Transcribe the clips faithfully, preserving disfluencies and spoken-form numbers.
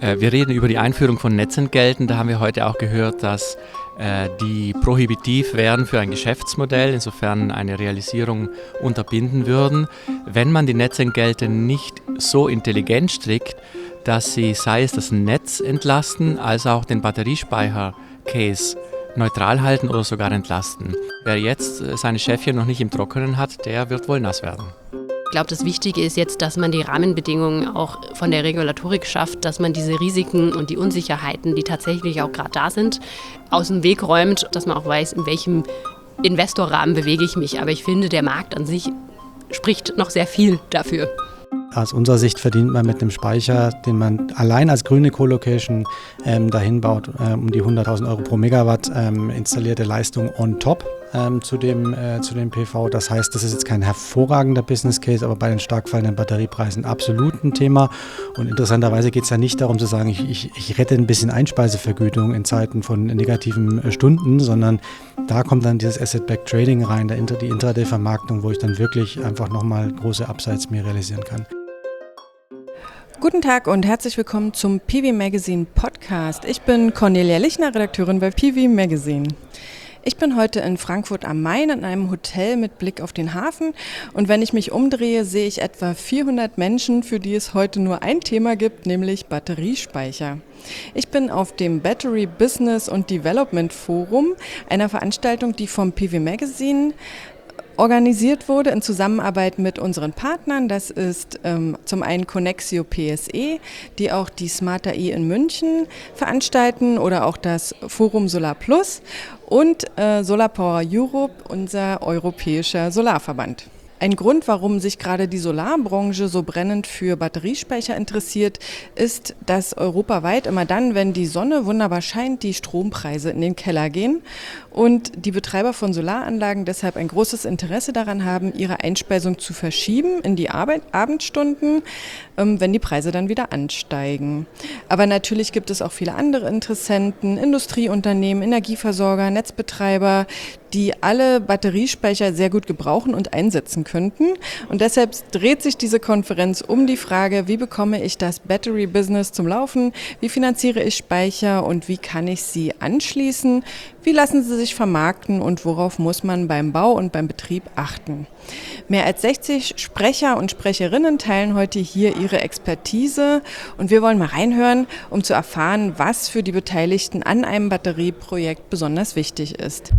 Wir reden über die Einführung von Netzentgelten. Da haben wir heute auch gehört, dass äh, die prohibitiv wären für ein Geschäftsmodell, insofern eine Realisierung unterbinden würden. Wenn man die Netzentgelte nicht so intelligent strickt, dass sie, sei es das Netz entlasten, als auch den Batteriespeicher-Case neutral halten oder sogar entlasten. Wer jetzt seine Schäfchen noch nicht im Trockenen hat, der wird wohl nass werden. Ich glaube, das Wichtige ist jetzt, dass man die Rahmenbedingungen auch von der Regulatorik schafft, dass man diese Risiken und die Unsicherheiten, die tatsächlich auch gerade da sind, aus dem Weg räumt, dass man auch weiß, in welchem Investorrahmen bewege ich mich. Aber ich finde, der Markt an sich spricht noch sehr viel dafür. Aus unserer Sicht verdient man mit einem Speicher, den man allein als grüne Co-Location ähm, dahin baut, ähm, um die hunderttausend Euro pro Megawatt ähm, installierte Leistung on top ähm, zu, dem, äh, zu dem P V. Das heißt, das ist jetzt kein hervorragender Business Case, aber bei den stark fallenden Batteriepreisen absolut ein Thema. Und interessanterweise geht es ja nicht darum zu sagen, ich, ich, ich rette ein bisschen Einspeisevergütung in Zeiten von negativen äh, Stunden, sondern da kommt dann dieses Asset-Backed Trading rein, der Inter, die Intraday-Vermarktung, wo ich dann wirklich einfach nochmal große Upsides mir realisieren kann. Guten Tag und herzlich willkommen zum P V Magazine Podcast. Ich bin Cornelia Lichner, Redakteurin bei P V Magazine. Ich bin heute in Frankfurt am Main in einem Hotel mit Blick auf den Hafen und wenn ich mich umdrehe, sehe ich etwa vierhundert Menschen, für die es heute nur ein Thema gibt, nämlich Batteriespeicher. Ich bin auf dem Battery Business und Development Forum, einer Veranstaltung, die vom P V Magazine organisiert wurde in Zusammenarbeit mit unseren Partnern. Das ist ähm, zum einen Connexio P S E, die auch die Smarter E in München veranstalten oder auch das Forum Solar Plus und äh, Solar Power Europe, unser europäischer Solarverband. Ein Grund, warum sich gerade die Solarbranche so brennend für Batteriespeicher interessiert, ist, dass europaweit immer dann, wenn die Sonne wunderbar scheint, die Strompreise in den Keller gehen und die Betreiber von Solaranlagen deshalb ein großes Interesse daran haben, ihre Einspeisung zu verschieben in die Arbeit, Abendstunden, ähm, wenn die Preise dann wieder ansteigen. Aber natürlich gibt es auch viele andere Interessenten, Industrieunternehmen, Energieversorger, Netzbetreiber, die alle Batteriespeicher sehr gut gebrauchen und einsetzen könnten. Und deshalb dreht sich diese Konferenz um die Frage, wie bekomme ich das Battery-Business zum Laufen, wie finanziere ich Speicher und wie kann ich sie anschließen, wie lassen sie sich vermarkten und worauf muss man beim Bau und beim Betrieb achten. Mehr als sechzig Sprecher und Sprecherinnen teilen heute hier ihre Expertise und wir wollen mal reinhören, um zu erfahren, was für die Beteiligten an einem Batterieprojekt besonders wichtig ist.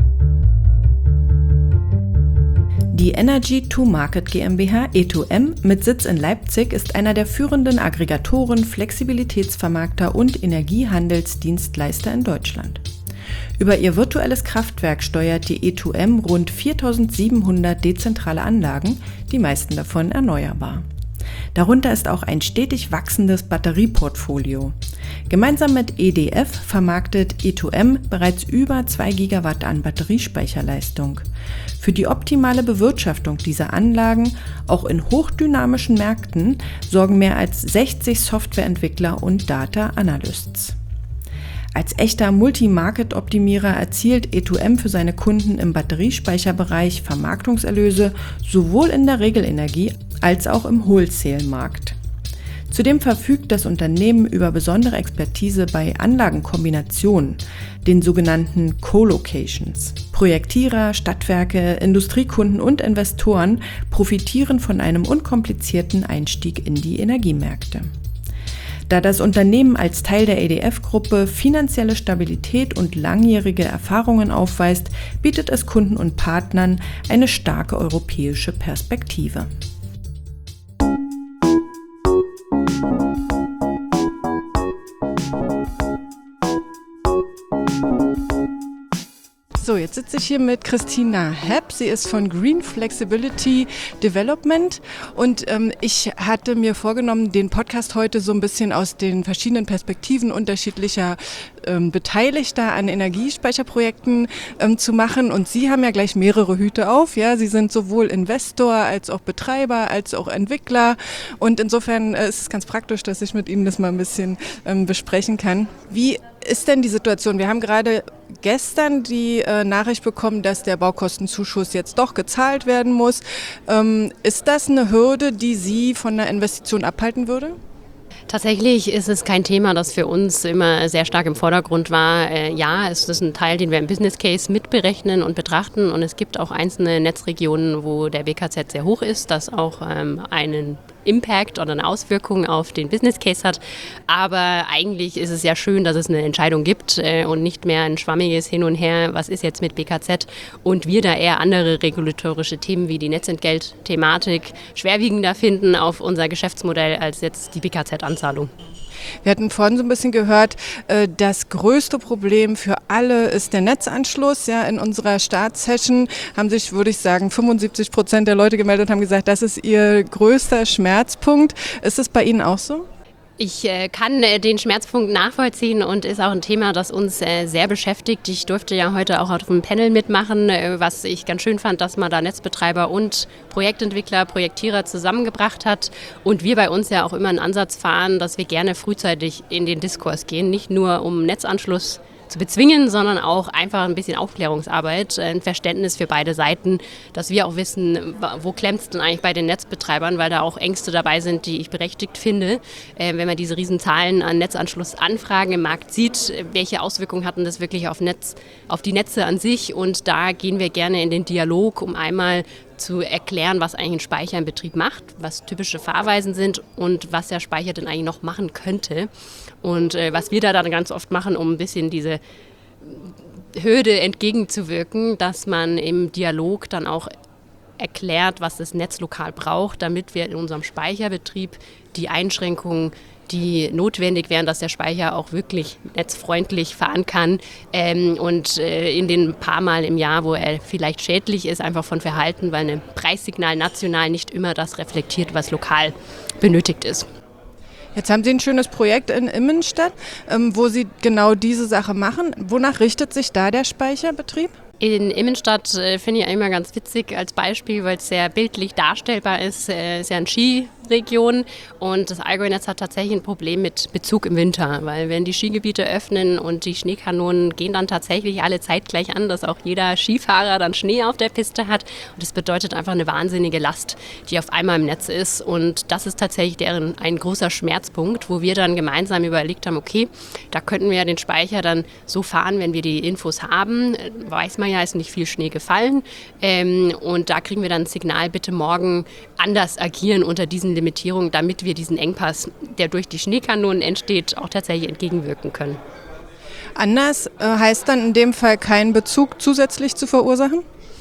Die Energy to Market GmbH E zwei M mit Sitz in Leipzig ist einer der führenden Aggregatoren, Flexibilitätsvermarkter und Energiehandelsdienstleister in Deutschland. Über ihr virtuelles Kraftwerk steuert die E zwei M rund viertausendsiebenhundert dezentrale Anlagen, die meisten davon erneuerbar. Darunter ist auch ein stetig wachsendes Batterieportfolio. Gemeinsam mit E D F vermarktet E zwei M bereits über zwei Gigawatt an Batteriespeicherleistung. Für die optimale Bewirtschaftung dieser Anlagen, auch in hochdynamischen Märkten, sorgen mehr als sechzig Softwareentwickler und Data Analysts. Als echter Multi-Market-Optimierer erzielt E zwei M für seine Kunden im Batteriespeicherbereich Vermarktungserlöse sowohl in der Regelenergie als auch im Wholesale-Markt. Zudem verfügt das Unternehmen über besondere Expertise bei Anlagenkombinationen, den sogenannten Co-Locations. Projektierer, Stadtwerke, Industriekunden und Investoren profitieren von einem unkomplizierten Einstieg in die Energiemärkte. Da das Unternehmen als Teil der E D F-Gruppe finanzielle Stabilität und langjährige Erfahrungen aufweist, bietet es Kunden und Partnern eine starke europäische Perspektive. So, jetzt sitze ich hier mit Christina Hepp. Sie ist von Green Flexibility Development und ähm, ich hatte mir vorgenommen, den Podcast heute so ein bisschen aus den verschiedenen Perspektiven unterschiedlicher ähm, Beteiligter an Energiespeicherprojekten ähm, zu machen. Und Sie haben ja gleich mehrere Hüte auf. Ja, Sie sind sowohl Investor als auch Betreiber als auch Entwickler. Und insofern äh, ist es ganz praktisch, dass ich mit Ihnen das mal ein bisschen ähm, besprechen kann. Wie ist denn die Situation? Wir haben gerade gestern die äh, Nachricht bekommen, dass der Baukostenzuschuss jetzt doch gezahlt werden muss. Ähm, ist das eine Hürde, die Sie von der Investition abhalten würde? Tatsächlich ist es kein Thema, das für uns immer sehr stark im Vordergrund war. Äh, ja, es ist ein Teil, den wir im Business Case mitberechnen und betrachten. Und es gibt auch einzelne Netzregionen, wo der B K Z sehr hoch ist, das auch ähm, einen Impact oder eine Auswirkung auf den Business Case hat. Aber eigentlich ist es ja schön, dass es eine Entscheidung gibt äh, und nicht mehr ein schwammiges Hin und Her, was ist jetzt mit B K Z, und wir da eher andere regulatorische Themen wie die Netzentgelt-Thematik schwerwiegender finden auf unser Geschäftsmodell als jetzt die B K Z-Anzahlung. Wir hatten vorhin so ein bisschen gehört, das größte Problem für alle ist der Netzanschluss. Ja, in unserer Startsession haben sich, würde ich sagen, fünfundsiebzig Prozent der Leute gemeldet und haben gesagt, das ist ihr größter Schmerzpunkt. Ist es bei Ihnen auch so? Ich äh, kann äh, den Schmerzpunkt nachvollziehen und ist auch ein Thema, das uns äh, sehr beschäftigt. Ich durfte ja heute auch auf einem Panel mitmachen, äh, was ich ganz schön fand, dass man da Netzbetreiber und Projektentwickler, Projektierer zusammengebracht hat und wir bei uns ja auch immer einen Ansatz fahren, dass wir gerne frühzeitig in den Diskurs gehen, nicht nur um Netzanschluss zu bezwingen, sondern auch einfach ein bisschen Aufklärungsarbeit, ein Verständnis für beide Seiten, dass wir auch wissen, wo klemmt es denn eigentlich bei den Netzbetreibern, weil da auch Ängste dabei sind, die ich berechtigt finde. Äh, wenn man diese Riesenzahlen an Netzanschlussanfragen im Markt sieht, welche Auswirkungen hatten das wirklich auf, Netz, auf die Netze an sich, und da gehen wir gerne in den Dialog, um einmal zu erklären, was eigentlich ein Speicher im Betrieb macht, was typische Fahrweisen sind und was der Speicher denn eigentlich noch machen könnte. Und äh, was wir da dann ganz oft machen, um ein bisschen diese Hürde entgegenzuwirken, dass man im Dialog dann auch erklärt, was das Netz lokal braucht, damit wir in unserem Speicherbetrieb die Einschränkungen, die notwendig wären, dass der Speicher auch wirklich netzfreundlich fahren kann ähm, und äh, in den paar Mal im Jahr, wo er vielleicht schädlich ist, einfach von Verhalten, weil ein Preissignal national nicht immer das reflektiert, was lokal benötigt ist. Jetzt haben Sie ein schönes Projekt in Immenstadt, ähm, wo Sie genau diese Sache machen. Wonach richtet sich da der Speicherbetrieb? In Immenstadt äh, finde ich immer ganz witzig als Beispiel, weil es sehr bildlich darstellbar ist. Es äh, ist ja eine Skiregion und das Allgäu-Netz hat tatsächlich ein Problem mit Bezug im Winter, weil wenn die Skigebiete öffnen und die Schneekanonen gehen dann tatsächlich alle zeitgleich an, dass auch jeder Skifahrer dann Schnee auf der Piste hat, und das bedeutet einfach eine wahnsinnige Last, die auf einmal im Netz ist, und das ist tatsächlich deren ein großer Schmerzpunkt, wo wir dann gemeinsam überlegt haben, okay, da könnten wir ja den Speicher dann so fahren, wenn wir die Infos haben, weiß man ja, ist nicht viel Schnee gefallen, ähm, und da kriegen wir dann ein Signal, bitte morgen anders agieren unter diesen Limitierungen, damit wir diesen Engpass, der durch die Schneekanonen entsteht, auch tatsächlich entgegenwirken können. Anders äh, heißt dann in dem Fall keinen Bezug zusätzlich zu verursachen?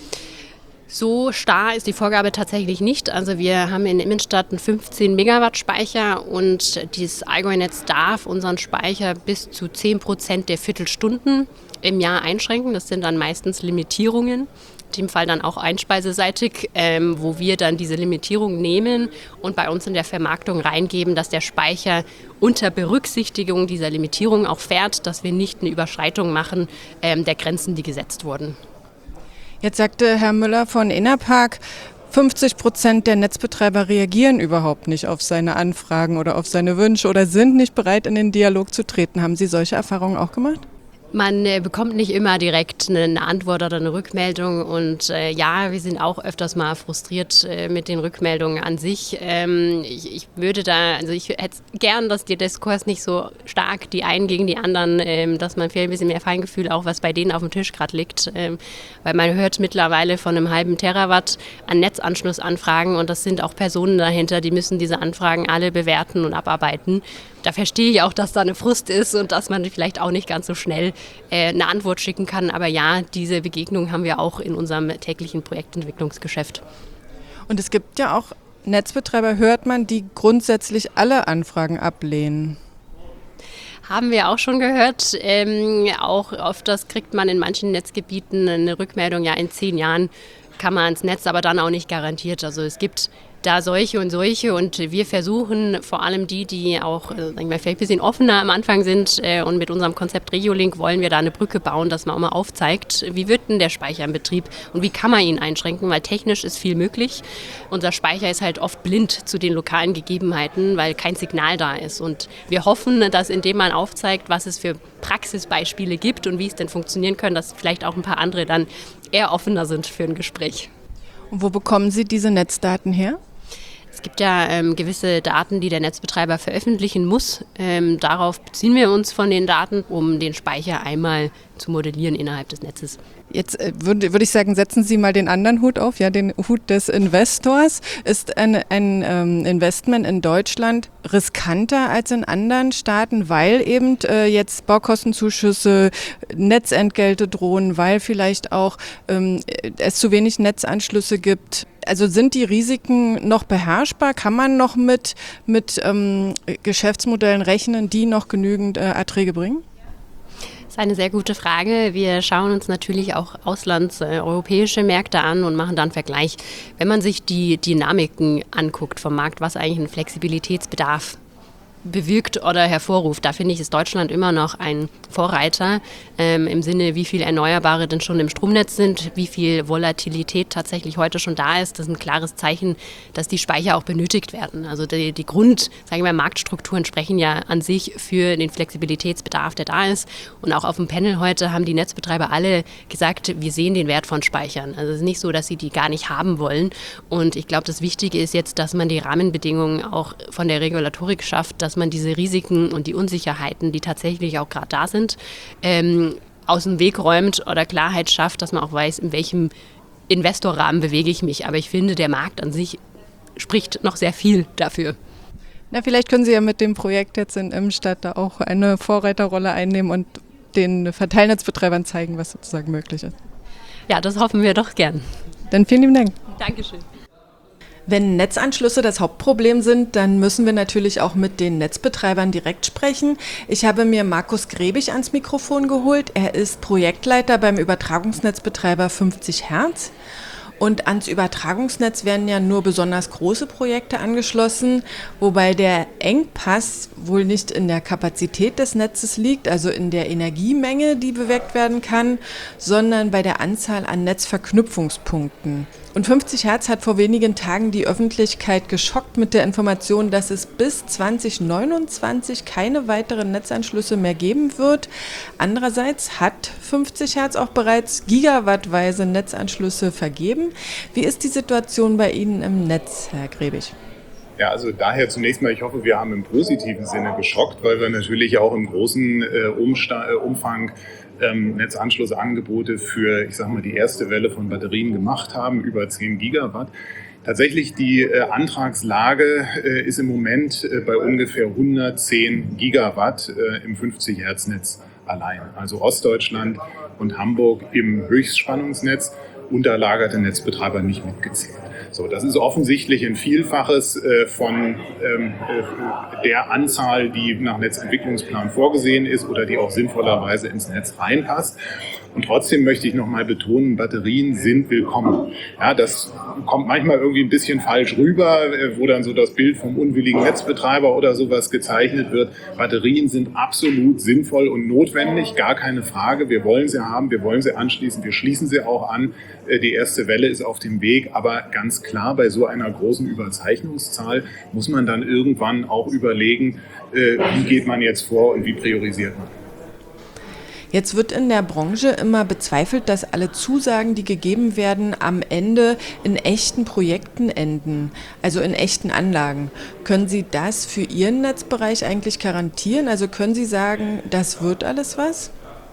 So starr ist die Vorgabe tatsächlich nicht. Also wir haben in Immenstadt einen fünfzehn Megawatt Speicher und dieses Allgäu-Netz darf unseren Speicher bis zu zehn Prozent der Viertelstunden im Jahr einschränken. Das sind dann meistens Limitierungen, in dem Fall dann auch einspeiseseitig, ähm, wo wir dann diese Limitierung nehmen und bei uns in der Vermarktung reingeben, dass der Speicher unter Berücksichtigung dieser Limitierung auch fährt, dass wir nicht eine Überschreitung machen ähm, der Grenzen, die gesetzt wurden. Jetzt sagte Herr Müller von Enerpark, fünfzig Prozent der Netzbetreiber reagieren überhaupt nicht auf seine Anfragen oder auf seine Wünsche oder sind nicht bereit, in den Dialog zu treten. Haben Sie solche Erfahrungen auch gemacht? Man äh, bekommt nicht immer direkt eine Antwort oder eine Rückmeldung, und äh, ja, wir sind auch öfters mal frustriert äh, mit den Rückmeldungen an sich. Ähm, ich, ich würde da, also ich hätte gern, dass der Diskurs nicht so stark die einen gegen die anderen, ähm, dass man vielleicht ein bisschen mehr Feingefühl auch, was bei denen auf dem Tisch gerade liegt, ähm, weil man hört mittlerweile von einem halben Terawatt an Netzanschlussanfragen, und das sind auch Personen dahinter, die müssen diese Anfragen alle bewerten und abarbeiten. Da verstehe ich auch, dass da eine Frust ist und dass man vielleicht auch nicht ganz so schnell äh, eine Antwort schicken kann. Aber ja, diese Begegnung haben wir auch in unserem täglichen Projektentwicklungsgeschäft. Und es gibt ja auch Netzbetreiber, hört man, die grundsätzlich alle Anfragen ablehnen. Haben wir auch schon gehört. Ähm, auch oft das kriegt man in manchen Netzgebieten eine Rückmeldung, ja, in zehn Jahren kann man ins Netz, aber dann auch nicht garantiert. Also es gibt da solche und solche, und wir versuchen vor allem die, die auch äh, sagen wir, vielleicht ein bisschen offener am Anfang sind, äh, und mit unserem Konzept Regiolink wollen wir da eine Brücke bauen, dass man auch mal aufzeigt, wie wird denn der Speicher im Betrieb und wie kann man ihn einschränken, weil technisch ist viel möglich. Unser Speicher ist halt oft blind zu den lokalen Gegebenheiten, weil kein Signal da ist, und wir hoffen, dass indem man aufzeigt, was es für Praxisbeispiele gibt und wie es denn funktionieren können, dass vielleicht auch ein paar andere dann eher offener sind für ein Gespräch. Und wo bekommen Sie diese Netzdaten her? Es gibt ja ähm, gewisse Daten, die der Netzbetreiber veröffentlichen muss. Ähm, darauf beziehen wir uns von den Daten, um den Speicher einmal zu modellieren innerhalb des Netzes. Jetzt äh, würde würd ich sagen, setzen Sie mal den anderen Hut auf, ja, den Hut des Investors. Ist ein, ein ähm, Investment in Deutschland riskanter als in anderen Staaten, weil eben äh, jetzt Baukostenzuschüsse, Netzentgelte drohen, weil vielleicht auch ähm, es zu wenig Netzanschlüsse gibt? Also sind die Risiken noch beherrschbar? Kann man noch mit, mit ähm, Geschäftsmodellen rechnen, die noch genügend äh, Erträge bringen? Das ist eine sehr gute Frage. Wir schauen uns natürlich auch auslands äh, europäische Märkte an und machen dann Vergleich. Wenn man sich die Dynamiken anguckt vom Markt, was eigentlich ein Flexibilitätsbedarf bewirkt oder hervorruft. Da finde ich, ist Deutschland immer noch ein Vorreiter ähm, im Sinne, wie viel Erneuerbare denn schon im Stromnetz sind, wie viel Volatilität tatsächlich heute schon da ist. Das ist ein klares Zeichen, dass die Speicher auch benötigt werden. Also die, die Grund, sagen wir mal, Marktstrukturen sprechen ja an sich für den Flexibilitätsbedarf, der da ist. Und auch auf dem Panel heute haben die Netzbetreiber alle gesagt, wir sehen den Wert von Speichern. Also es ist nicht so, dass sie die gar nicht haben wollen. Und ich glaube, das Wichtige ist jetzt, dass man die Rahmenbedingungen auch von der Regulatorik schafft, dass dass man diese Risiken und die Unsicherheiten, die tatsächlich auch gerade da sind, ähm, aus dem Weg räumt oder Klarheit schafft, dass man auch weiß, in welchem Investorrahmen bewege ich mich. Aber ich finde, der Markt an sich spricht noch sehr viel dafür. Na, vielleicht können Sie ja mit dem Projekt jetzt in Imstadt da auch eine Vorreiterrolle einnehmen und den Verteilnetzbetreibern zeigen, was sozusagen möglich ist. Ja, das hoffen wir doch gern. Dann vielen lieben Dank. Dankeschön. Wenn Netzanschlüsse das Hauptproblem sind, dann müssen wir natürlich auch mit den Netzbetreibern direkt sprechen. Ich habe mir Markus Grebig ans Mikrofon geholt. Er ist Projektleiter beim Übertragungsnetzbetreiber fünfzig Hertz. Und ans Übertragungsnetz werden ja nur besonders große Projekte angeschlossen, wobei der Engpass wohl nicht in der Kapazität des Netzes liegt, also in der Energiemenge, die bewegt werden kann, sondern bei der Anzahl an Netzverknüpfungspunkten. Und fünfzig Hertz hat vor wenigen Tagen die Öffentlichkeit geschockt mit der Information, dass es bis zwanzig neunundzwanzig keine weiteren Netzanschlüsse mehr geben wird. Andererseits hat fünfzig Hertz auch bereits gigawattweise Netzanschlüsse vergeben. Wie ist die Situation bei Ihnen im Netz, Herr Grebig? Ja, also daher zunächst mal, ich hoffe, wir haben im positiven Sinne geschockt, weil wir natürlich auch im großen äh, Umsta- äh, Umfang ähm, Netzanschlussangebote für, ich sag mal, die erste Welle von Batterien gemacht haben, über zehn Gigawatt. Tatsächlich die äh, Antragslage äh, ist im Moment äh, bei ungefähr hundertzehn Gigawatt äh, im fünfzig Hertz Netz allein. Also Ostdeutschland und Hamburg im Höchstspannungsnetz, unterlagerte Netzbetreiber nicht mitgezählt. So, das ist offensichtlich ein Vielfaches äh, von ähm, äh, der Anzahl, die nach Netzentwicklungsplan vorgesehen ist oder die auch sinnvollerweise ins Netz reinpasst. Und trotzdem möchte ich nochmal betonen, Batterien sind willkommen. Ja, das kommt manchmal irgendwie ein bisschen falsch rüber, wo dann so das Bild vom unwilligen Netzbetreiber oder sowas gezeichnet wird. Batterien sind absolut sinnvoll und notwendig, gar keine Frage. Wir wollen sie haben, wir wollen sie anschließen, wir schließen sie auch an. Die erste Welle ist auf dem Weg, aber ganz klar, bei so einer großen Überzeichnungszahl muss man dann irgendwann auch überlegen, wie geht man jetzt vor und wie priorisiert man. Jetzt wird in der Branche immer bezweifelt, dass alle Zusagen, die gegeben werden, am Ende in echten Projekten enden, also in echten Anlagen. Können Sie das für Ihren Netzbereich eigentlich garantieren? Also können Sie sagen, das wird alles was?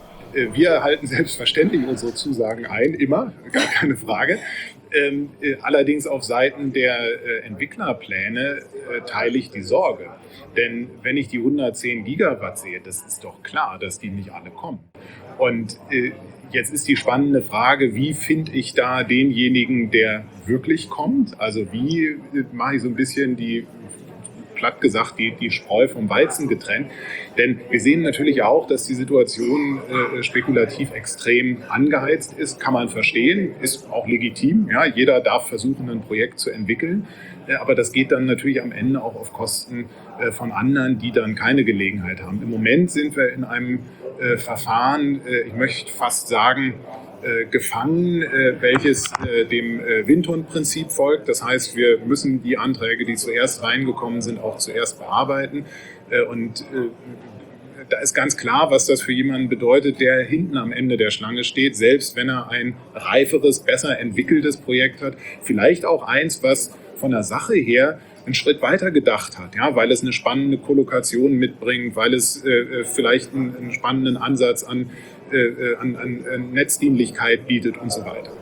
Wir halten selbstverständlich unsere Zusagen ein, immer, gar keine Frage. Ähm, äh, allerdings auf Seiten der äh, Entwicklerpläne äh, teile ich die Sorge. Denn wenn ich die hundertzehn Gigawatt sehe, das ist doch klar, dass die nicht alle kommen. Und äh, jetzt ist die spannende Frage, wie finde ich da denjenigen, der wirklich kommt? Also wie äh, mache ich so ein bisschen die, platt gesagt, die, die Spreu vom Weizen getrennt? Denn wir sehen natürlich auch, dass die Situation äh, spekulativ extrem angeheizt ist. Kann man verstehen, ist auch legitim. Ja, jeder darf versuchen, ein Projekt zu entwickeln. Äh, aber das geht dann natürlich am Ende auch auf Kosten äh, von anderen, die dann keine Gelegenheit haben. Im Moment sind wir in einem äh, Verfahren, äh, ich möchte fast sagen, äh, gefangen, äh, welches äh, dem äh, Windhund-Prinzip folgt. Das heißt, wir müssen die Anträge, die zuerst reingekommen sind, auch zuerst bearbeiten. Äh, und äh, da ist ganz klar, was das für jemanden bedeutet, der hinten am Ende der Schlange steht, selbst wenn er ein reiferes, besser entwickeltes Projekt hat. Vielleicht auch eins, was von der Sache her einen Schritt weiter gedacht hat, ja, weil es eine spannende Kollokation mitbringt, weil es äh, vielleicht einen, einen spannenden Ansatz an, äh, an, an Netzdienlichkeit bietet und so weiter.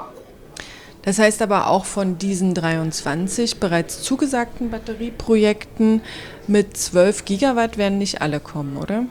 Das heißt aber auch von diesen dreiundzwanzig bereits zugesagten Batterieprojekten mit zwölf Gigawatt werden nicht alle kommen, oder?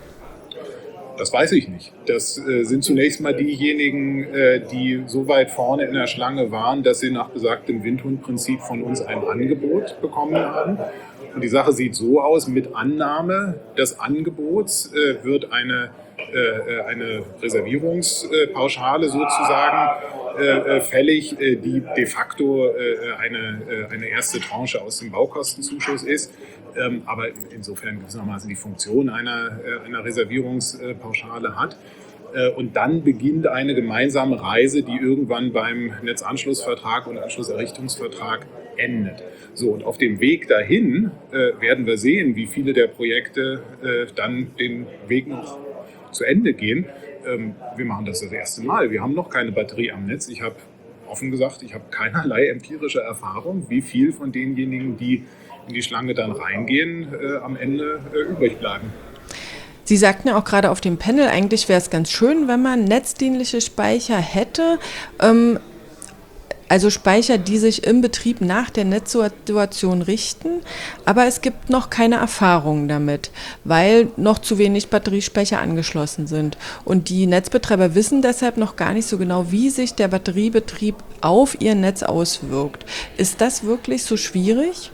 Das weiß ich nicht. Das äh, sind zunächst mal diejenigen, äh, die so weit vorne in der Schlange waren, dass sie nach besagtem Windhundprinzip von uns ein Angebot bekommen haben. Und die Sache sieht so aus, mit Annahme des Angebots äh, wird eine, äh, eine Reservierungspauschale sozusagen äh, fällig, äh, die de facto äh, eine, äh, eine erste Tranche aus dem Baukostenzuschuss ist. Ähm, aber insofern gewissermaßen die Funktion einer, äh, einer Reservierungspauschale hat. Äh, und dann beginnt eine gemeinsame Reise, die irgendwann beim Netzanschlussvertrag und Anschlusserrichtungsvertrag endet. So, und auf dem Weg dahin äh, werden wir sehen, wie viele der Projekte äh, dann den Weg noch zu Ende gehen. Ähm, wir machen das das erste Mal. Wir haben noch keine Batterie am Netz. Ich habe offen gesagt, ich habe keinerlei empirische Erfahrung, wie viel von denjenigen, die in die Schlange dann reingehen, äh, am Ende äh, übrig bleiben. Sie sagten ja auch gerade auf dem Panel, eigentlich wäre es ganz schön, wenn man netzdienliche Speicher hätte. Ähm, also Speicher, die sich im Betrieb nach der Netzsituation richten. Aber es gibt noch keine Erfahrungen damit, weil noch zu wenig Batteriespeicher angeschlossen sind. Und die Netzbetreiber wissen deshalb noch gar nicht so genau, wie sich der Batteriebetrieb auf ihr Netz auswirkt. Ist das wirklich so schwierig?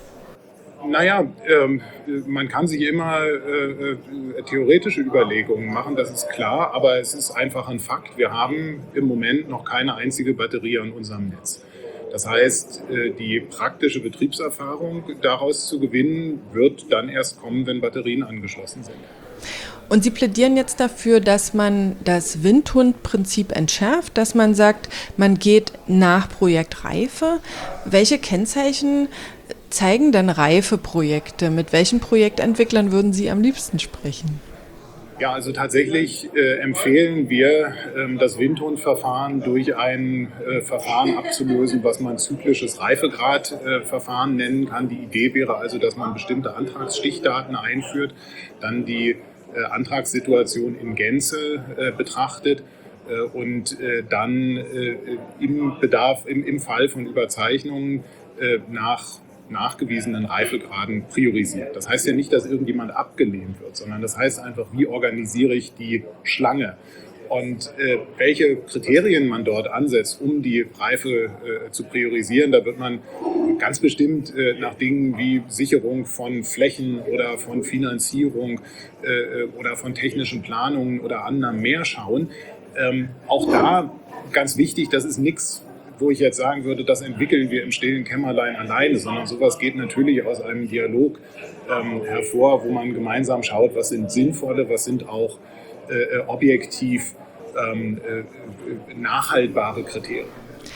Naja, ähm, man kann sich immer äh, äh, theoretische Überlegungen machen, das ist klar, aber es ist einfach ein Fakt. Wir haben im Moment noch keine einzige Batterie an unserem Netz. Das heißt, äh, die praktische Betriebserfahrung daraus zu gewinnen, wird dann erst kommen, wenn Batterien angeschlossen sind. Und Sie plädieren jetzt dafür, dass man das Windhundprinzip entschärft, dass man sagt, man geht nach Projektreife. Welche Kennzeichen zeigen denn reife Projekte? Mit welchen Projektentwicklern würden Sie am liebsten sprechen? Ja, also tatsächlich äh, empfehlen wir, ähm, das Windhundverfahren durch ein äh, Verfahren abzulösen, was man zyklisches Reifegradverfahren äh, nennen kann. Die Idee wäre also, dass man bestimmte Antragsstichdaten einführt, dann die äh, Antragssituation in Gänze äh, betrachtet äh, und äh, dann äh, im Bedarf, im, im Fall von Überzeichnungen äh, nach nachgewiesenen Reifegraden priorisiert. Das heißt ja nicht, dass irgendjemand abgelehnt wird, sondern das heißt einfach, wie organisiere ich die Schlange und äh, welche Kriterien man dort ansetzt, um die Reife äh, zu priorisieren. Da wird man ganz bestimmt äh, nach Dingen wie Sicherung von Flächen oder von Finanzierung äh, oder von technischen Planungen oder anderem mehr schauen. Ähm, auch da ganz wichtig, das ist nichts, wo ich jetzt sagen würde, das entwickeln wir im stillen Kämmerlein alleine, sondern sowas geht natürlich aus einem Dialog ähm, hervor, wo man gemeinsam schaut, was sind sinnvolle, was sind auch äh, objektiv ähm, äh, nachhaltbare Kriterien.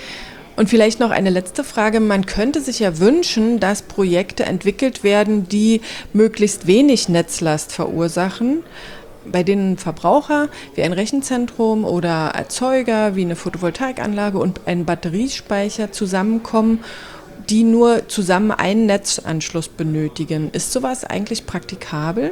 Und vielleicht noch eine letzte Frage. Man könnte sich ja wünschen, dass Projekte entwickelt werden, die möglichst wenig Netzlast verursachen, bei denen Verbraucher wie ein Rechenzentrum oder Erzeuger wie eine Photovoltaikanlage und ein Batteriespeicher zusammenkommen, die nur zusammen einen Netzanschluss benötigen. Ist sowas eigentlich praktikabel?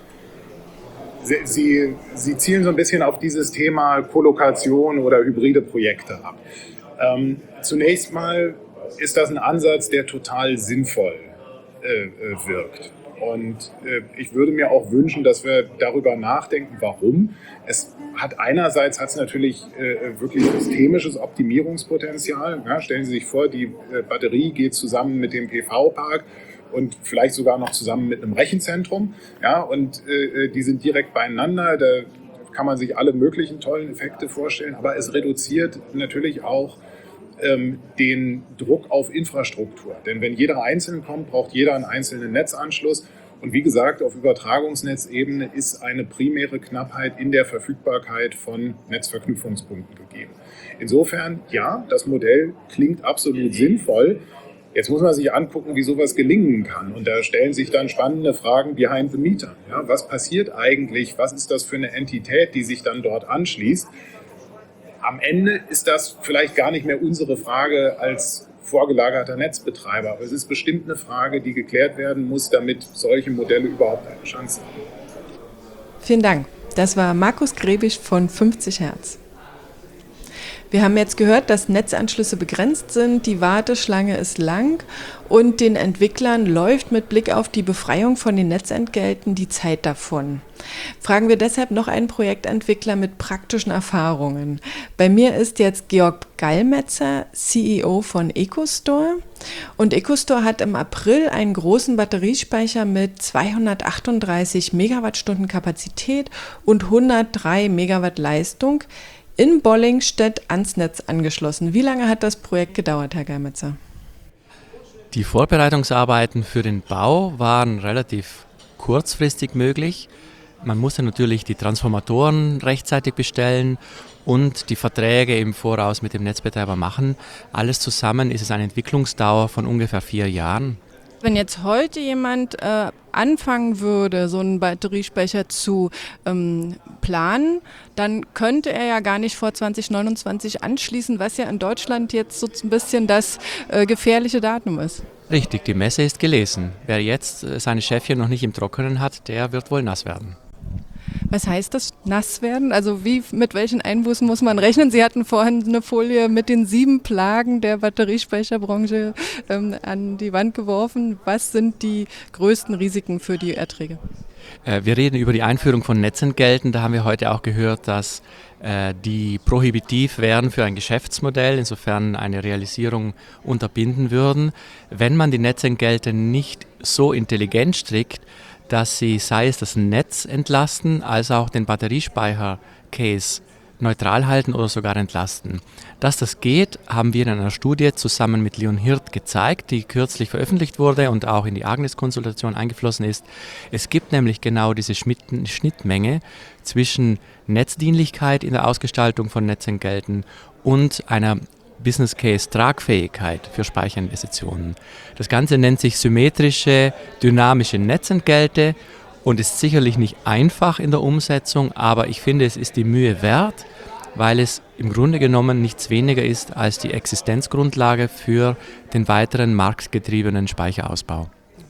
Sie, Sie, Sie zielen so ein bisschen auf dieses Thema Kollokation oder hybride Projekte ab. Ähm, zunächst mal ist das ein Ansatz, der total sinnvoll äh, wirkt. Und äh, ich würde mir auch wünschen, dass wir darüber nachdenken, warum. Es hat einerseits hat es natürlich äh, wirklich systemisches Optimierungspotenzial. Ja, stellen Sie sich vor, die äh, Batterie geht zusammen mit dem P V-Park und vielleicht sogar noch zusammen mit einem Rechenzentrum. Ja, und äh, die sind direkt beieinander. Da kann man sich alle möglichen tollen Effekte vorstellen. Aber es reduziert natürlich auch den Druck auf Infrastruktur. Denn wenn jeder einzeln kommt, braucht jeder einen einzelnen Netzanschluss. Und wie gesagt, auf Übertragungsnetzebene ist eine primäre Knappheit in der Verfügbarkeit von Netzverknüpfungspunkten gegeben. Insofern, ja, das Modell klingt absolut sinnvoll. Jetzt muss man sich angucken, wie sowas gelingen kann. Und da stellen sich dann spannende Fragen behind the meter. Ja, was passiert eigentlich? Was ist das für eine Entität, die sich dann dort anschließt? Am Ende ist das vielleicht gar nicht mehr unsere Frage als vorgelagerter Netzbetreiber. Aber es ist bestimmt eine Frage, die geklärt werden muss, damit solche Modelle überhaupt eine Chance haben. Vielen Dank. Das war Markus Grebisch von fünfzig Hertz. Wir haben jetzt gehört, dass Netzanschlüsse begrenzt sind, die Warteschlange ist lang und den Entwicklern läuft mit Blick auf die Befreiung von den Netzentgelten die Zeit davon. Fragen wir deshalb noch einen Projektentwickler mit praktischen Erfahrungen. Bei mir ist jetzt Georg Gallmetzer, C E O von EcoStore. Und EcoStore hat im April einen großen Batteriespeicher mit zweihundertachtunddreißig Megawattstunden Kapazität und hundertdrei Megawatt Leistung in Bollingstedt ans Netz angeschlossen. Wie lange hat das Projekt gedauert, Herr Gallmetzer? Die Vorbereitungsarbeiten für den Bau waren relativ kurzfristig möglich. Man musste natürlich die Transformatoren rechtzeitig bestellen und die Verträge im Voraus mit dem Netzbetreiber machen. Alles zusammen ist es eine Entwicklungsdauer von ungefähr vier Jahren. Wenn jetzt heute jemand äh, anfangen würde, so einen Batteriespeicher zu ähm, planen, dann könnte er ja gar nicht vor zwanzig neunundzwanzig anschließen, was ja in Deutschland jetzt so ein bisschen das äh, gefährliche Datum ist. Richtig, die Messe ist gelesen. Wer jetzt äh, seine Schäfchen noch nicht im Trockenen hat, der wird wohl nass werden. Was heißt das, nass werden? Also wie, mit welchen Einbußen muss man rechnen? Sie hatten vorhin eine Folie mit den sieben Plagen der Batteriespeicherbranche ähm, an die Wand geworfen. Was sind die größten Risiken für die Erträge? Äh, wir reden über die Einführung von Netzentgelten. Da haben wir heute auch gehört, dass äh, die prohibitiv wären für ein Geschäftsmodell, insofern eine Realisierung unterbinden würden. Wenn man die Netzentgelte nicht so intelligent strickt, dass sie, sei es das Netz entlasten, als auch den Batteriespeicher-Case neutral halten oder sogar entlasten. Dass das geht, haben wir in einer Studie zusammen mit Leon Hirt gezeigt, die kürzlich veröffentlicht wurde und auch in die Agnes-Konsultation eingeflossen ist. Es gibt nämlich genau diese Schnittmenge zwischen Netzdienlichkeit in der Ausgestaltung von Netzentgelten und einer Business Case Tragfähigkeit für Speicherinvestitionen. Das Ganze nennt sich symmetrische, dynamische Netzentgelte und ist sicherlich nicht einfach in der Umsetzung, aber ich finde, es ist die Mühe wert, weil es im Grunde genommen nichts weniger ist als die Existenzgrundlage für den weiteren marktgetriebenen Speicherausbau.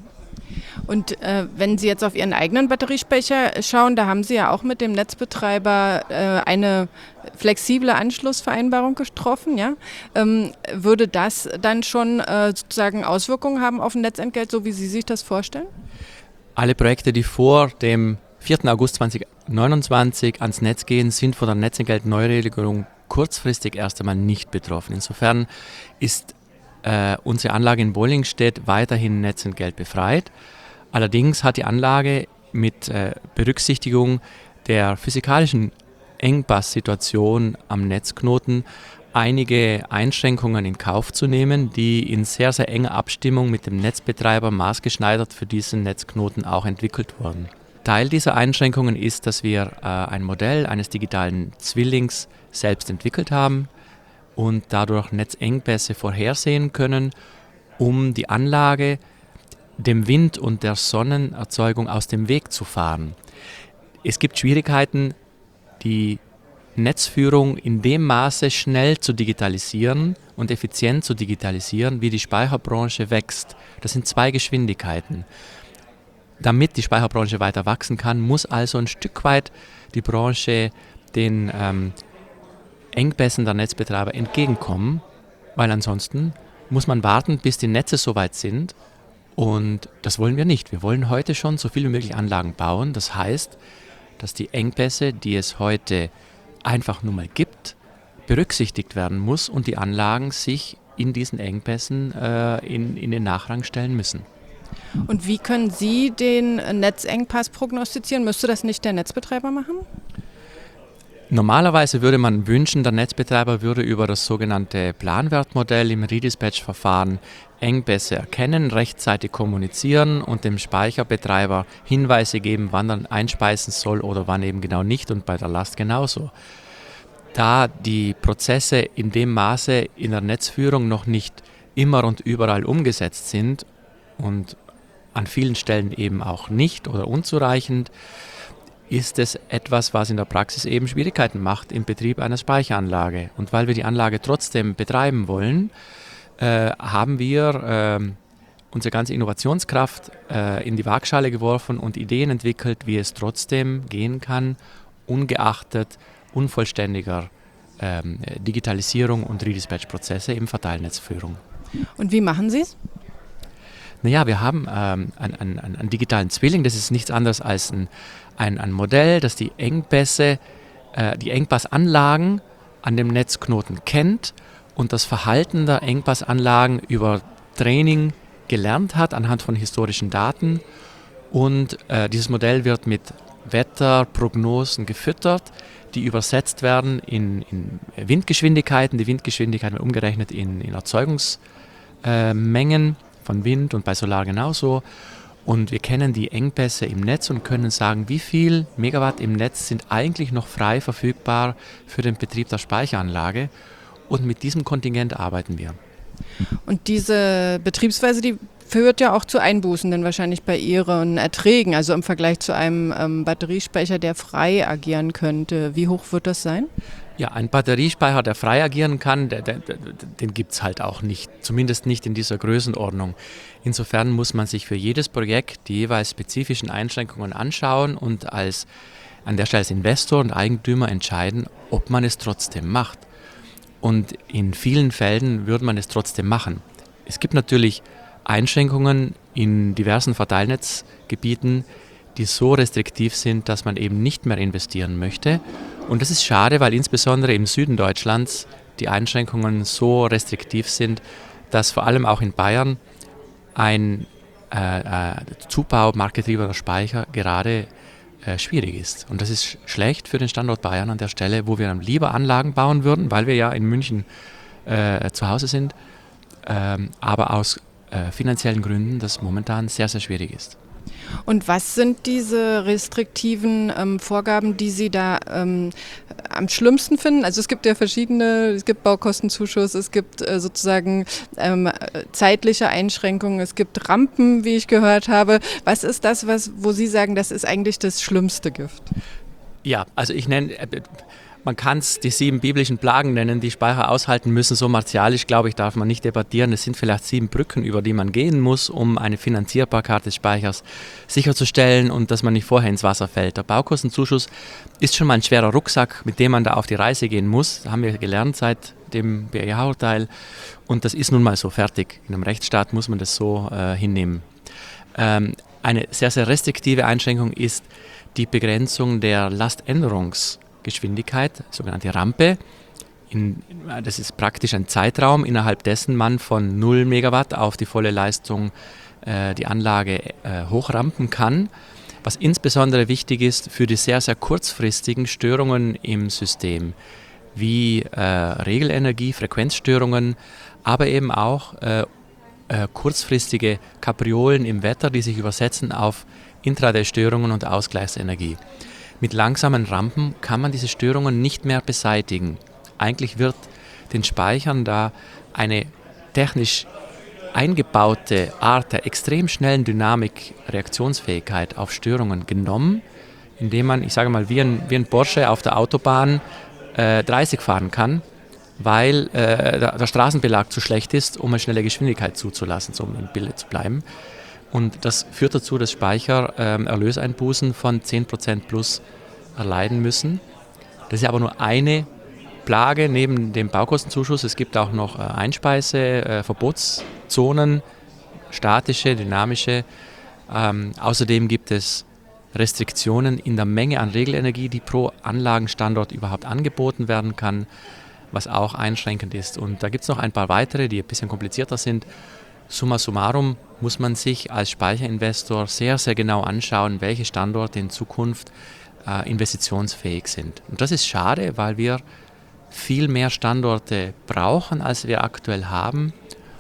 Und äh, wenn Sie jetzt auf Ihren eigenen Batteriespeicher schauen, da haben Sie ja auch mit dem Netzbetreiber äh, eine flexible Anschlussvereinbarung getroffen, ja? Ähm, würde das dann schon äh, sozusagen Auswirkungen haben auf ein Netzentgelt, so wie Sie sich das vorstellen? Alle Projekte, die vor dem vierten August zweitausendneunundzwanzig ans Netz gehen, sind von der Netzentgeltneuregelung kurzfristig erst einmal nicht betroffen. Insofern ist äh, unsere Anlage in Bollingstedt weiterhin Netzentgelt befreit. Allerdings hat die Anlage mit äh, Berücksichtigung der physikalischen Engpass-Situation am Netzknoten einige Einschränkungen in Kauf zu nehmen, die in sehr, sehr enger Abstimmung mit dem Netzbetreiber maßgeschneidert für diesen Netzknoten auch entwickelt wurden. Teil dieser Einschränkungen ist, dass wir äh, ein Modell eines digitalen Zwillings selbst entwickelt haben und dadurch Netzengpässe vorhersehen können, um die Anlage dem Wind und der Sonnenerzeugung aus dem Weg zu fahren. Es gibt Schwierigkeiten, die Netzführung in dem Maße schnell zu digitalisieren und effizient zu digitalisieren, wie die Speicherbranche wächst. Das sind zwei Geschwindigkeiten. Damit die Speicherbranche weiter wachsen kann, muss also ein Stück weit die Branche den ähm, Engpässen der Netzbetreiber entgegenkommen, weil ansonsten muss man warten, bis die Netze soweit sind. Und das wollen wir nicht. Wir wollen heute schon so viel wie möglich Anlagen bauen. Das heißt, dass die Engpässe, die es heute einfach nur mal gibt, berücksichtigt werden muss und die Anlagen sich in diesen Engpässen äh, in, in den Nachrang stellen müssen. Und wie können Sie den Netzengpass prognostizieren? Müsste das nicht der Netzbetreiber machen? Normalerweise würde man wünschen, der Netzbetreiber würde über das sogenannte Planwertmodell im Redispatch-Verfahren Engpässe erkennen, rechtzeitig kommunizieren und dem Speicherbetreiber Hinweise geben, wann er einspeisen soll oder wann eben genau nicht und bei der Last genauso. Da die Prozesse in dem Maße in der Netzführung noch nicht immer und überall umgesetzt sind und an vielen Stellen eben auch nicht oder unzureichend, ist es etwas, was in der Praxis eben Schwierigkeiten macht im Betrieb einer Speicheranlage. Und weil wir die Anlage trotzdem betreiben wollen, äh, haben wir äh, unsere ganze Innovationskraft äh, in die Waagschale geworfen und Ideen entwickelt, wie es trotzdem gehen kann, ungeachtet unvollständiger ähm, Digitalisierung und Redispatch-Prozesse im Verteilnetzführung. Und wie machen Sie es? Naja, wir haben ähm, einen, einen, einen digitalen Zwilling, das ist nichts anderes als ein, ein, ein Modell, das die Engpässe, äh, die Engpassanlagen an dem Netzknoten kennt und das Verhalten der Engpassanlagen über Training gelernt hat anhand von historischen Daten. Und äh, dieses Modell wird mit Wetterprognosen gefüttert, die übersetzt werden in, in Windgeschwindigkeiten. Die Windgeschwindigkeit wird umgerechnet in, in Erzeugungsmengen äh, von Wind und bei Solar genauso. Und wir kennen die Engpässe im Netz und können sagen, wie viel Megawatt im Netz sind eigentlich noch frei verfügbar für den Betrieb der Speicheranlage. Und mit diesem Kontingent arbeiten wir. Und diese Betriebsweise, die führt ja auch zu Einbußen, denn wahrscheinlich bei Ihren Erträgen, also im Vergleich zu einem ähm, Batteriespeicher, der frei agieren könnte. Wie hoch wird das sein? Ja, ein Batteriespeicher, der frei agieren kann, der, der, der, den gibt es halt auch nicht, zumindest nicht in dieser Größenordnung. Insofern muss man sich für jedes Projekt die jeweils spezifischen Einschränkungen anschauen und als, an der Stelle als Investor und Eigentümer entscheiden, ob man es trotzdem macht. Und in vielen Fällen würde man es trotzdem machen. Es gibt natürlich Einschränkungen in diversen Verteilnetzgebieten, die so restriktiv sind, dass man eben nicht mehr investieren möchte. Und das ist schade, weil insbesondere im Süden Deutschlands die Einschränkungen so restriktiv sind, dass vor allem auch in Bayern ein äh, äh, Zubau marktgetriebener Speicher gerade äh, schwierig ist. Und das ist schlecht für den Standort Bayern an der Stelle, wo wir dann lieber Anlagen bauen würden, weil wir ja in München äh, zu Hause sind, ähm, aber aus äh, finanziellen Gründen das momentan sehr, sehr schwierig ist. Und was sind diese restriktiven ähm, Vorgaben, die Sie da ähm, am schlimmsten finden? Also es gibt ja verschiedene, es gibt Baukostenzuschuss, es gibt äh, sozusagen ähm, zeitliche Einschränkungen, es gibt Rampen, wie ich gehört habe. Was ist das, was, wo Sie sagen, das ist eigentlich das schlimmste Gift? Ja, also ich nenne... Äh, Man kann es die sieben biblischen Plagen nennen, die Speicher aushalten müssen. So martialisch, glaube ich, darf man nicht debattieren. Es sind vielleicht sieben Brücken, über die man gehen muss, um eine Finanzierbarkeit des Speichers sicherzustellen und dass man nicht vorher ins Wasser fällt. Der Baukostenzuschuss ist schon mal ein schwerer Rucksack, mit dem man da auf die Reise gehen muss. Das haben wir gelernt seit dem B R I H-Urteil. Und das ist nun mal so fertig. In einem Rechtsstaat muss man das so äh, hinnehmen. Ähm, eine sehr, sehr restriktive Einschränkung ist die Begrenzung der Laständerungs- Geschwindigkeit, sogenannte Rampe. In, das ist praktisch ein Zeitraum, innerhalb dessen man von null Megawatt auf die volle Leistung äh, die Anlage äh, hochrampen kann, was insbesondere wichtig ist für die sehr, sehr kurzfristigen Störungen im System, wie äh, Regelenergie, Frequenzstörungen, aber eben auch äh, äh, kurzfristige Kapriolen im Wetter, die sich übersetzen auf Intraday-Störungen und Ausgleichsenergie. Mit langsamen Rampen kann man diese Störungen nicht mehr beseitigen. Eigentlich wird den Speichern da eine technisch eingebaute Art der extrem schnellen Dynamik-Reaktionsfähigkeit auf Störungen genommen, indem man, ich sage mal, wie ein, wie ein Porsche auf der Autobahn äh, dreißig fahren kann, weil äh, der, der Straßenbelag zu schlecht ist, um eine schnelle Geschwindigkeit zuzulassen, so um im Bild zu bleiben. Und das führt dazu, dass Speicher ähm, Erlöseinbußen von zehn Prozent plus erleiden müssen. Das ist ja aber nur eine Plage neben dem Baukostenzuschuss. Es gibt auch noch äh, Einspeise, äh, Verbotszonen, statische, dynamische. Ähm, außerdem gibt es Restriktionen in der Menge an Regelenergie, die pro Anlagenstandort überhaupt angeboten werden kann, was auch einschränkend ist. Und da gibt es noch ein paar weitere, die ein bisschen komplizierter sind. Summa summarum muss man sich als Speicherinvestor sehr, sehr genau anschauen, welche Standorte in Zukunft äh, investitionsfähig sind. Und das ist schade, weil wir viel mehr Standorte brauchen, als wir aktuell haben.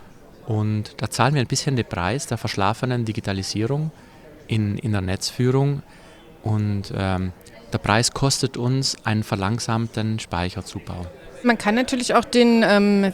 Und da zahlen wir ein bisschen den Preis der verschlafenen Digitalisierung in, in der Netzführung. Und ähm, der Preis kostet uns einen verlangsamten Speicherzubau. Man kann natürlich auch den ähm,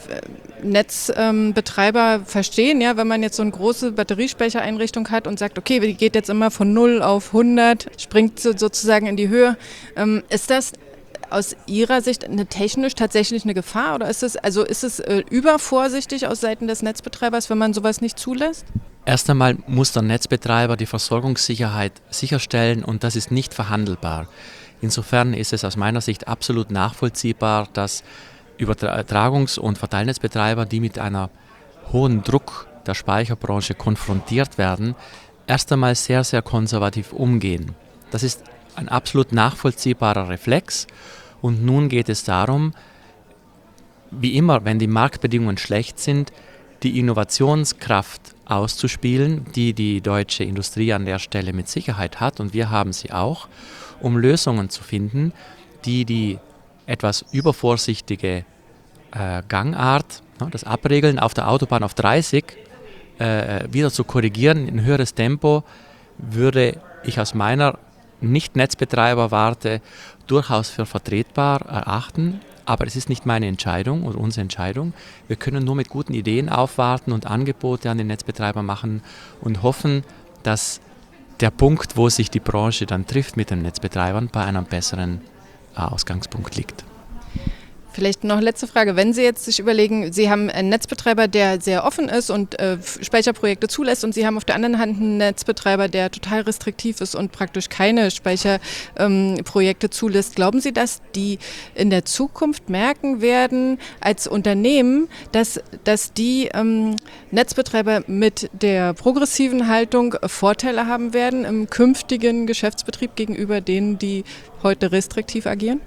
Netzbetreiber ähm, verstehen, ja, wenn man jetzt so eine große Batteriespeichereinrichtung hat und sagt, okay, die geht jetzt immer von null auf hundert, springt so, sozusagen in die Höhe. Ähm, ist das aus Ihrer Sicht eine technisch tatsächlich eine Gefahr oder ist es, also ist es äh, übervorsichtig aus Seiten des Netzbetreibers, wenn man sowas nicht zulässt? Erst einmal muss der Netzbetreiber die Versorgungssicherheit sicherstellen und das ist nicht verhandelbar. Insofern ist es aus meiner Sicht absolut nachvollziehbar, dass Übertragungs- und Verteilnetzbetreiber, die mit einer hohen Druck der Speicherbranche konfrontiert werden, erst einmal sehr, sehr konservativ umgehen. Das ist ein absolut nachvollziehbarer Reflex und nun geht es darum, wie immer, wenn die Marktbedingungen schlecht sind, die Innovationskraft auszuspielen, die die deutsche Industrie an der Stelle mit Sicherheit hat und wir haben sie auch, um Lösungen zu finden, die die etwas übervorsichtige äh, Gangart, ne, das Abregeln auf der Autobahn auf dreißig äh, wieder zu korrigieren in höheres Tempo, würde ich aus meiner Nicht-Netzbetreiber-Warte durchaus für vertretbar erachten. Aber es ist nicht meine Entscheidung oder unsere Entscheidung. Wir können nur mit guten Ideen aufwarten und Angebote an den Netzbetreiber machen und hoffen, dass der Punkt, wo sich die Branche dann trifft mit den Netzbetreibern, bei einem besseren Ausgangspunkt liegt. Vielleicht noch letzte Frage. Wenn Sie jetzt sich überlegen, Sie haben einen Netzbetreiber, der sehr offen ist und äh, Speicherprojekte zulässt und Sie haben auf der anderen Hand einen Netzbetreiber, der total restriktiv ist und praktisch keine Speicherprojekte ähm, zulässt. Glauben Sie, dass die in der Zukunft merken werden als Unternehmen, dass, dass die ähm, Netzbetreiber mit der progressiven Haltung Vorteile haben werden im künftigen Geschäftsbetrieb gegenüber denen, die heute restriktiv agieren?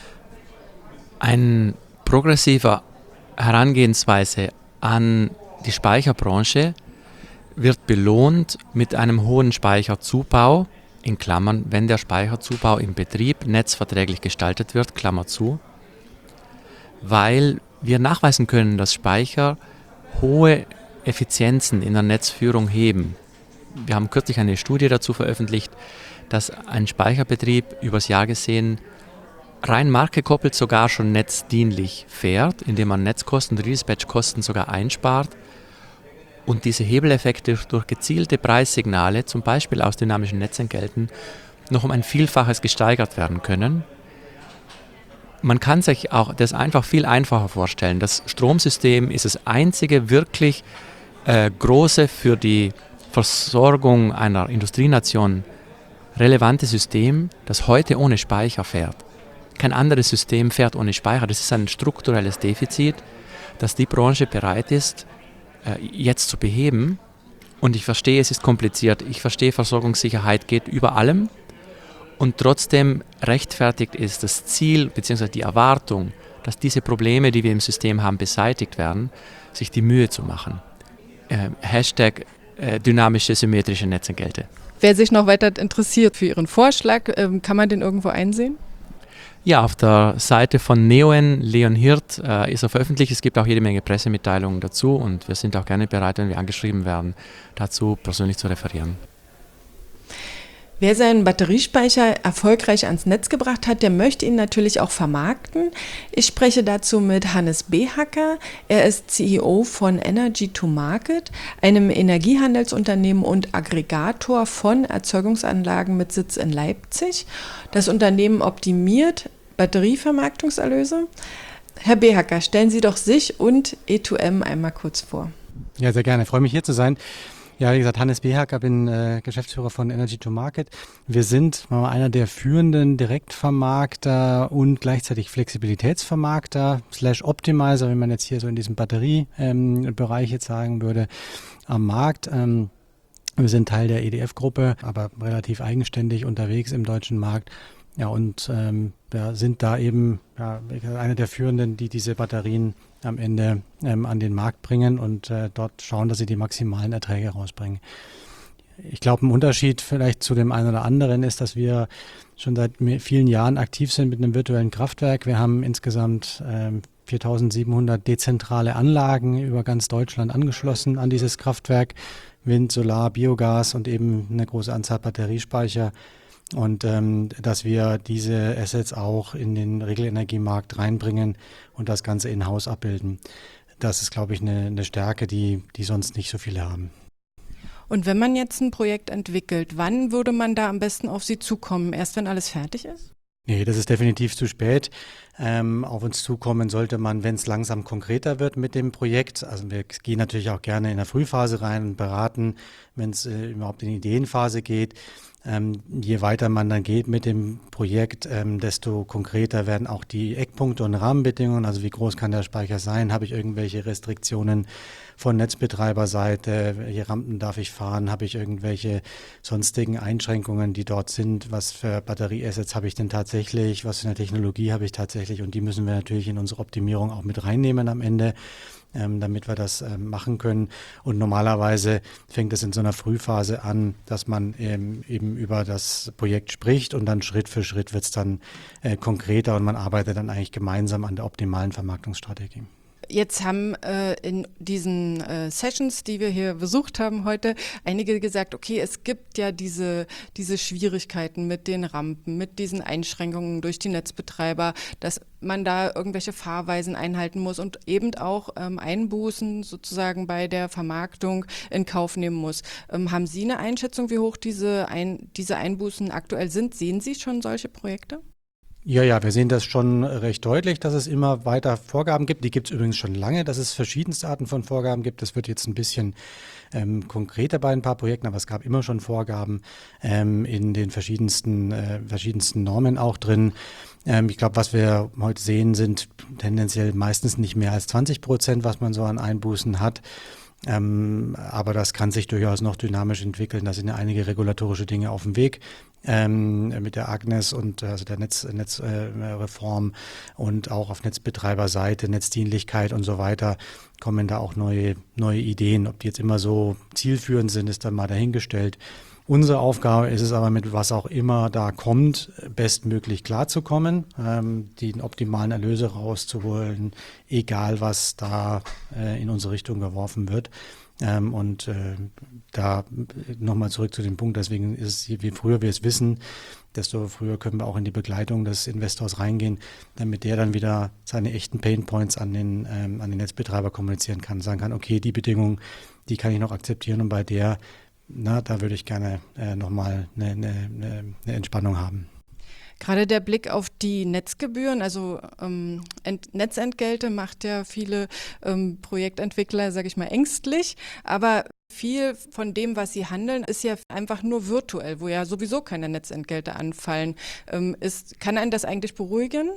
Eine progressive Herangehensweise an die Speicherbranche wird belohnt mit einem hohen Speicherzubau, in Klammern, wenn der Speicherzubau im Betrieb netzverträglich gestaltet wird, Klammer zu, weil wir nachweisen können, dass Speicher hohe Effizienzen in der Netzführung heben. Wir haben kürzlich eine Studie dazu veröffentlicht, dass ein Speicherbetrieb übers Jahr gesehen rein marktgekoppelt sogar schon netzdienlich fährt, indem man Netzkosten, Redispatch-Kosten sogar einspart und diese Hebeleffekte durch gezielte Preissignale, zum Beispiel aus dynamischen Netzentgelten, noch um ein Vielfaches gesteigert werden können. Man kann sich auch das einfach viel einfacher vorstellen. Das Stromsystem ist das einzige wirklich äh, große, für die Versorgung einer Industrienation relevante System, das heute ohne Speicher fährt. Kein anderes System fährt ohne Speicher. Das ist ein strukturelles Defizit, das die Branche bereit ist, äh, jetzt zu beheben. Und ich verstehe, es ist kompliziert. Ich verstehe, Versorgungssicherheit geht über allem. Und trotzdem rechtfertigt ist das Ziel bzw. die Erwartung, dass diese Probleme, die wir im System haben, beseitigt werden, sich die Mühe zu machen. Äh, Hashtag äh, dynamische, symmetrische Netzentgelte. Wer sich noch weiter interessiert für Ihren Vorschlag, äh, kann man den irgendwo einsehen? Ja, auf der Seite von Neoen, Leon Hirt, äh, ist er veröffentlicht. Es gibt auch jede Menge Pressemitteilungen dazu und wir sind auch gerne bereit, wenn wir angeschrieben werden, dazu persönlich zu referieren. Wer seinen Batteriespeicher erfolgreich ans Netz gebracht hat, der möchte ihn natürlich auch vermarkten. Ich spreche dazu mit Hannes Behacker. Er ist C E O von Energy to Market, einem Energiehandelsunternehmen und Aggregator von Erzeugungsanlagen mit Sitz in Leipzig. Das Unternehmen optimiert Batterievermarktungserlöse. Herr Behacker, stellen Sie doch sich und E zwei M einmal kurz vor. Ja, sehr gerne. Ich freue mich, hier zu sein. Ja, wie gesagt, Hannes Behacker, bin äh, Geschäftsführer von Energy to Market. Wir sind mal, einer der führenden Direktvermarkter und gleichzeitig Flexibilitätsvermarkter slash Optimizer, wenn man jetzt hier so in diesem Batteriebereich ähm, jetzt sagen würde, am Markt. Ähm, wir sind Teil der E D F-Gruppe, aber relativ eigenständig unterwegs im deutschen Markt. Ja, und ähm, ja, sind da eben ja, einer der Führenden, die diese Batterien am Ende ähm, an den Markt bringen und äh, dort schauen, dass sie die maximalen Erträge rausbringen. Ich glaube, ein Unterschied vielleicht zu dem einen oder anderen ist, dass wir schon seit vielen Jahren aktiv sind mit einem virtuellen Kraftwerk. Wir haben insgesamt ähm, viertausendsiebenhundert dezentrale Anlagen über ganz Deutschland angeschlossen an dieses Kraftwerk. Wind, Solar, Biogas und eben eine große Anzahl Batteriespeicher. Und ähm, dass wir diese Assets auch in den Regelenergiemarkt reinbringen und das Ganze in-house abbilden. Das ist, glaube ich, eine, eine Stärke, die, die sonst nicht so viele haben. Und wenn man jetzt ein Projekt entwickelt, wann würde man da am besten auf Sie zukommen? Erst wenn alles fertig ist? Nee, das ist definitiv zu spät. Ähm, auf uns zukommen sollte man, wenn es langsam konkreter wird mit dem Projekt. Also wir gehen natürlich auch gerne in der Frühphase rein und beraten, wenn es äh, überhaupt in die Ideenphase geht. Ähm, je weiter man dann geht mit dem Projekt, ähm, desto konkreter werden auch die Eckpunkte und Rahmenbedingungen. Also wie groß kann der Speicher sein? Habe ich irgendwelche Restriktionen von Netzbetreiberseite? Welche Rampen darf ich fahren? Habe ich irgendwelche sonstigen Einschränkungen, die dort sind? Was für Batterieassets habe ich denn tatsächlich? Was für eine Technologie habe ich tatsächlich? Und die müssen wir natürlich in unsere Optimierung auch mit reinnehmen am Ende, ähm, damit wir das ähm, machen können. Und normalerweise fängt es in so einer Frühphase an, dass man ähm, eben über das Projekt spricht und dann Schritt für Schritt wird es dann äh, konkreter und man arbeitet dann eigentlich gemeinsam an der optimalen Vermarktungsstrategie. Jetzt haben äh, in diesen äh, Sessions, die wir hier besucht haben heute, einige gesagt, okay, es gibt ja diese, diese Schwierigkeiten mit den Rampen, mit diesen Einschränkungen durch die Netzbetreiber, dass man da irgendwelche Fahrweisen einhalten muss und eben auch ähm, Einbußen sozusagen bei der Vermarktung in Kauf nehmen muss. Ähm, haben Sie eine Einschätzung, wie hoch diese, Ein- diese Einbußen aktuell sind? Sehen Sie schon solche Projekte? Ja, ja, wir sehen das schon recht deutlich, dass es immer weiter Vorgaben gibt. Die gibt es übrigens schon lange, dass es verschiedenste Arten von Vorgaben gibt. Das wird jetzt ein bisschen ähm, konkreter bei ein paar Projekten, aber es gab immer schon Vorgaben ähm, in den verschiedensten, äh, verschiedensten Normen auch drin. Ähm, ich glaube, was wir heute sehen, sind tendenziell meistens nicht mehr als zwanzig Prozent, was man so an Einbußen hat. Ähm, aber das kann sich durchaus noch dynamisch entwickeln. Da sind ja einige regulatorische Dinge auf dem Weg ähm, mit der Agnes und also der Netzreform Netz, äh, und auch auf Netzbetreiberseite, Netzdienlichkeit und so weiter kommen da auch neue, neue Ideen. Ob die jetzt immer so zielführend sind, ist dann mal dahingestellt. Unsere Aufgabe ist es aber, mit was auch immer da kommt, bestmöglich klarzukommen, ähm, den optimalen Erlöse rauszuholen, egal was da äh, in unsere Richtung geworfen wird. Ähm, und äh, da nochmal zurück zu dem Punkt, deswegen ist es, je früher wir es wissen, desto früher können wir auch in die Begleitung des Investors reingehen, damit der dann wieder seine echten Painpoints an den, ähm, an den Netzbetreiber kommunizieren kann, sagen kann, okay, die Bedingung, die kann ich noch akzeptieren und bei der Na, da würde ich gerne äh, nochmal eine, eine, eine Entspannung haben. Gerade der Blick auf die Netzgebühren, also ähm, Ent- Netzentgelte macht ja viele ähm, Projektentwickler, sage ich mal, ängstlich, aber viel von dem, was sie handeln, ist ja einfach nur virtuell, wo ja sowieso keine Netzentgelte anfallen. Ähm, ist, kann einen das eigentlich beruhigen?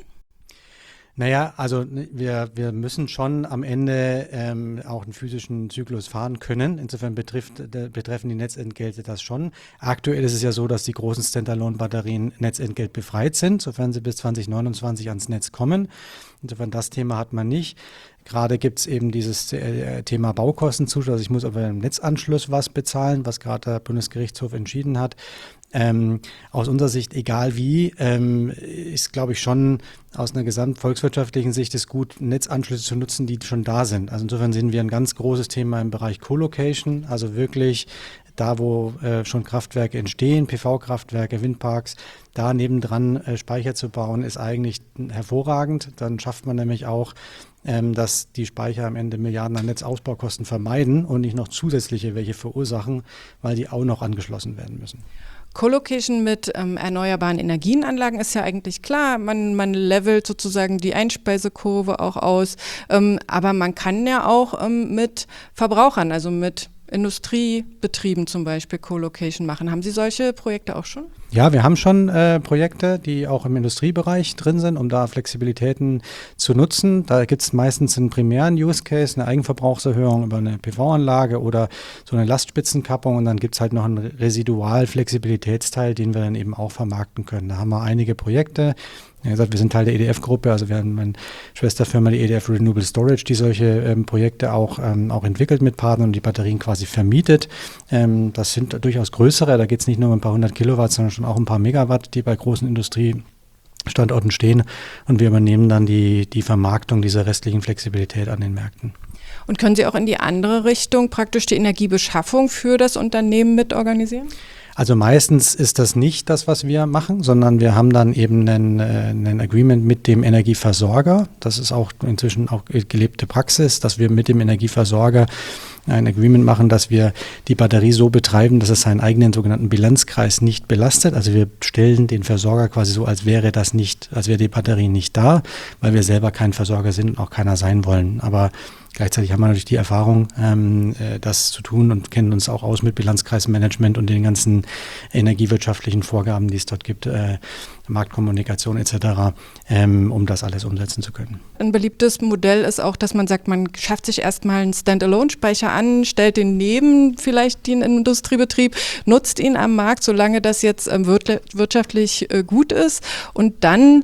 Naja, also wir, wir müssen schon am Ende ähm, auch einen physischen Zyklus fahren können. Insofern betrifft, de, betreffen die Netzentgelte das schon. Aktuell ist es ja so, dass die großen Standalone-Batterien netzentgeltbefreit sind, sofern sie bis zwanzig neunundzwanzig ans Netz kommen. Insofern das Thema hat man nicht. Gerade gibt es eben dieses äh, Thema Baukostenzuschuss. Also ich muss über den Netzanschluss was bezahlen, was gerade der Bundesgerichtshof entschieden hat. Ähm, aus unserer Sicht, egal wie, ähm, ist, glaube ich, schon aus einer gesamtvolkswirtschaftlichen Sicht ist gut, Netzanschlüsse zu nutzen, die schon da sind. Also insofern sehen wir ein ganz großes Thema im Bereich Co-Location, also wirklich da, wo äh, schon Kraftwerke entstehen, P V-Kraftwerke, Windparks, da nebendran äh, Speicher zu bauen, ist eigentlich hervorragend. Dann schafft man nämlich auch, ähm, dass die Speicher am Ende Milliarden an Netzausbaukosten vermeiden und nicht noch zusätzliche welche verursachen, weil die auch noch angeschlossen werden müssen. Co-Location mit ähm, erneuerbaren Energienanlagen ist ja eigentlich klar. Man, man levelt sozusagen die Einspeisekurve auch aus. Ähm, aber man kann ja auch ähm, mit Verbrauchern, also mit Industriebetrieben zum Beispiel Co-Location machen. Haben Sie solche Projekte auch schon? Ja, wir haben schon äh, Projekte, die auch im Industriebereich drin sind, um da Flexibilitäten zu nutzen. Da gibt es meistens einen primären Use Case, eine Eigenverbrauchserhöhung über eine P V-Anlage oder so eine Lastspitzenkappung und dann gibt es halt noch einen Residual-Flexibilitätsteil, den wir dann eben auch vermarkten können. Da haben wir einige Projekte. Wie gesagt, wir sind Teil der E D F-Gruppe, also wir haben meine Schwesterfirma, die E D F Renewable Storage, die solche ähm, Projekte auch, ähm, auch entwickelt mit Partnern und die Batterien quasi vermietet. Ähm, das sind durchaus größere, da geht es nicht nur um ein paar hundert Kilowatt, sondern schon auch ein paar Megawatt, die bei großen Industriestandorten stehen und wir übernehmen dann die, die Vermarktung dieser restlichen Flexibilität an den Märkten. Und können Sie auch in die andere Richtung praktisch die Energiebeschaffung für das Unternehmen mitorganisieren? Also meistens ist das nicht das, was wir machen, sondern wir haben dann eben einen, einen Agreement mit dem Energieversorger. Das ist auch inzwischen auch gelebte Praxis, dass wir mit dem Energieversorger ein Agreement machen, dass wir die Batterie so betreiben, dass es seinen eigenen sogenannten Bilanzkreis nicht belastet. Also wir stellen den Versorger quasi so, als wäre das nicht, als wäre die Batterie nicht da, weil wir selber kein Versorger sind und auch keiner sein wollen. Aber gleichzeitig haben wir natürlich die Erfahrung, ähm, das zu tun und kennen uns auch aus mit Bilanzkreismanagement und den ganzen energiewirtschaftlichen Vorgaben, die es dort gibt, äh, Marktkommunikation et cetera, ähm, um das alles umsetzen zu können. Ein beliebtes Modell ist auch, dass man sagt, man schafft sich erstmal einen Standalone-Speicher an, stellt den neben vielleicht den Industriebetrieb, nutzt ihn am Markt, solange das jetzt ähm, wirtschaftlich äh, gut ist, und dann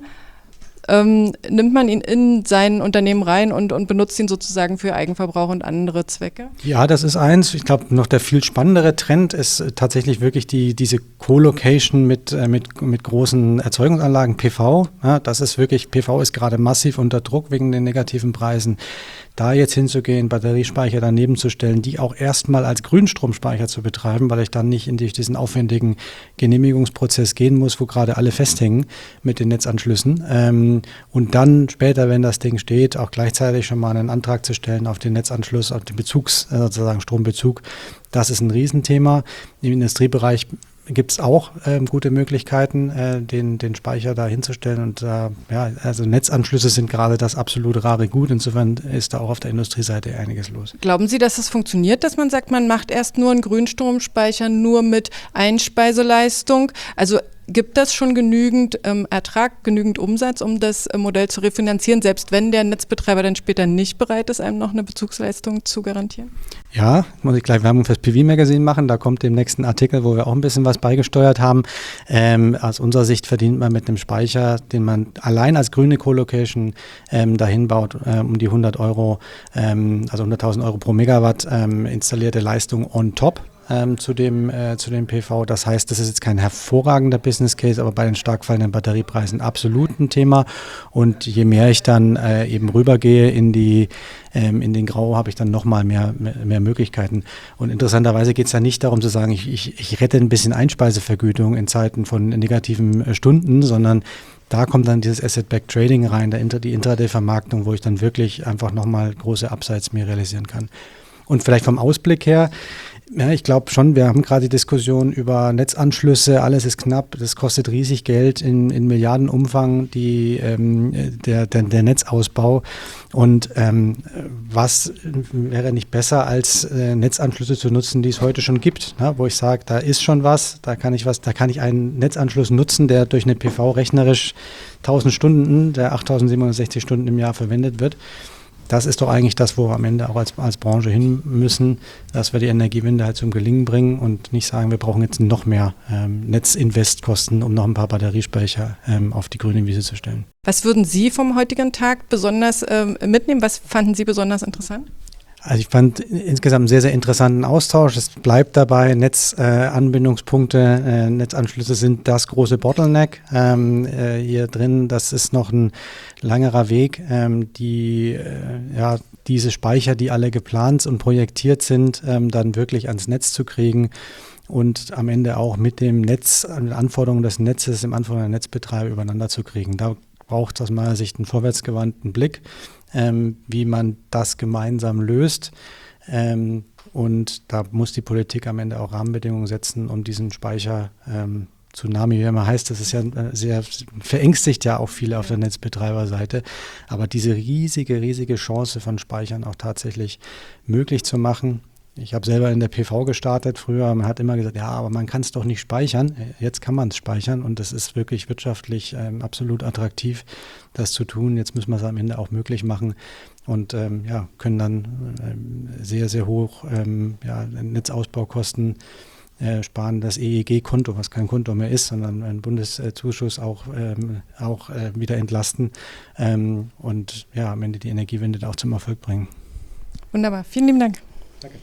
Ähm, nimmt man ihn in sein Unternehmen rein und, und benutzt ihn sozusagen für Eigenverbrauch und andere Zwecke? Ja, das ist eins. Ich glaube, noch der viel spannendere Trend ist äh, tatsächlich wirklich die, diese Co-Location mit, äh, mit, mit großen Erzeugungsanlagen, P V. Ja, das ist wirklich, P V ist gerade massiv unter Druck wegen den negativen Preisen. Da jetzt hinzugehen, Batteriespeicher daneben zu stellen, die auch erstmal als Grünstromspeicher zu betreiben, weil ich dann nicht in diesen aufwendigen Genehmigungsprozess gehen muss, wo gerade alle festhängen mit den Netzanschlüssen. Ähm, und dann später, wenn das Ding steht, auch gleichzeitig schon mal einen Antrag zu stellen auf den Netzanschluss, auf den Bezugs, sozusagen Strombezug. Das ist ein Riesenthema. Im Industriebereich gibt es auch ähm, gute Möglichkeiten, äh, den, den Speicher da hinzustellen. Und äh, ja, also Netzanschlüsse sind gerade das absolut rare Gut. Insofern ist da auch auf der Industrieseite einiges los. Glauben Sie, dass es funktioniert, dass man sagt, man macht erst nur einen Grünstromspeicher nur mit Einspeiseleistung? Also gibt das schon genügend ähm, Ertrag, genügend Umsatz, um das äh, Modell zu refinanzieren, selbst wenn der Netzbetreiber dann später nicht bereit ist, einem noch eine Bezugsleistung zu garantieren? Ja, muss ich gleich Werbung fürs P V-Magazin machen. Da kommt im nächsten Artikel, wo wir auch ein bisschen was beigesteuert haben. Ähm, aus unserer Sicht verdient man mit einem Speicher, den man allein als grüne Co-Location ähm, dahin baut, ähm, um die hundert Euro, ähm, also hunderttausend Euro pro Megawatt ähm, installierte Leistung on top. Ähm, zu dem, äh, zu dem P V. Das heißt, das ist jetzt kein hervorragender Business Case, aber bei den stark fallenden Batteriepreisen absolut ein Thema. Und je mehr ich dann äh, eben rübergehe in die ähm, in den Grau, habe ich dann nochmal mehr, mehr, mehr Möglichkeiten. Und interessanterweise geht es ja nicht darum zu sagen, ich, ich, ich rette ein bisschen Einspeisevergütung in Zeiten von negativen äh, Stunden, sondern da kommt dann dieses Asset-Backed Trading rein, der Inter, die Intraday-Vermarktung, wo ich dann wirklich einfach nochmal große Upsides mir realisieren kann. Und vielleicht vom Ausblick her, ja, ich glaube schon, wir haben gerade die Diskussion über Netzanschlüsse, alles ist knapp, das kostet riesig Geld in, in Milliardenumfang, die, ähm, der, der, der Netzausbau. Und ähm, was wäre nicht besser, als äh, Netzanschlüsse zu nutzen, die es heute schon gibt, ne? Wo ich sage, da ist schon was, da kann ich was, da kann ich einen Netzanschluss nutzen, der durch eine P V rechnerisch tausend Stunden, der achttausendsiebenhundertsechzig Stunden im Jahr verwendet wird. Das ist doch eigentlich das, wo wir am Ende auch als, als Branche hin müssen, dass wir die Energiewende halt zum Gelingen bringen und nicht sagen, wir brauchen jetzt noch mehr ähm, Netzinvestkosten, um noch ein paar Batteriespeicher ähm, auf die grüne Wiese zu stellen. Was würden Sie vom heutigen Tag besonders ähm, mitnehmen? Was fanden Sie besonders interessant? Also ich fand insgesamt einen sehr, sehr interessanten Austausch. Es bleibt dabei, Netzanbindungspunkte, äh, Netzanschlüsse sind das große Bottleneck ähm, äh, hier drin. Das ist noch ein langerer Weg, ähm, die äh, ja, diese Speicher, die alle geplant und projektiert sind, ähm, dann wirklich ans Netz zu kriegen und am Ende auch mit dem Netz, an den Anforderungen des Netzes, im Anforderungen der Netzbetreiber übereinander zu kriegen. Da braucht es aus meiner Sicht einen vorwärtsgewandten Blick, ähm, wie man das gemeinsam löst. Ähm, und da muss die Politik am Ende auch Rahmenbedingungen setzen, um diesen Speicher ähm, Tsunami, wie immer heißt, das ist ja sehr verängstigt ja auch viele auf der Netzbetreiberseite. Aber diese riesige, riesige Chance von Speichern auch tatsächlich möglich zu machen. Ich habe selber in der P V gestartet früher. Man hat immer gesagt, ja, aber man kann es doch nicht speichern. Jetzt kann man es speichern und es ist wirklich wirtschaftlich ähm, absolut attraktiv, das zu tun. Jetzt müssen wir es am Ende auch möglich machen und ähm, ja, können dann ähm, sehr, sehr hoch ähm, ja, Netzausbaukosten äh, sparen. Das E E G-Konto, was kein Konto mehr ist, sondern ein Bundeszuschuss auch, ähm, auch äh, wieder entlasten ähm, und ja, am Ende die Energiewende auch zum Erfolg bringen. Wunderbar, vielen lieben Dank. Danke.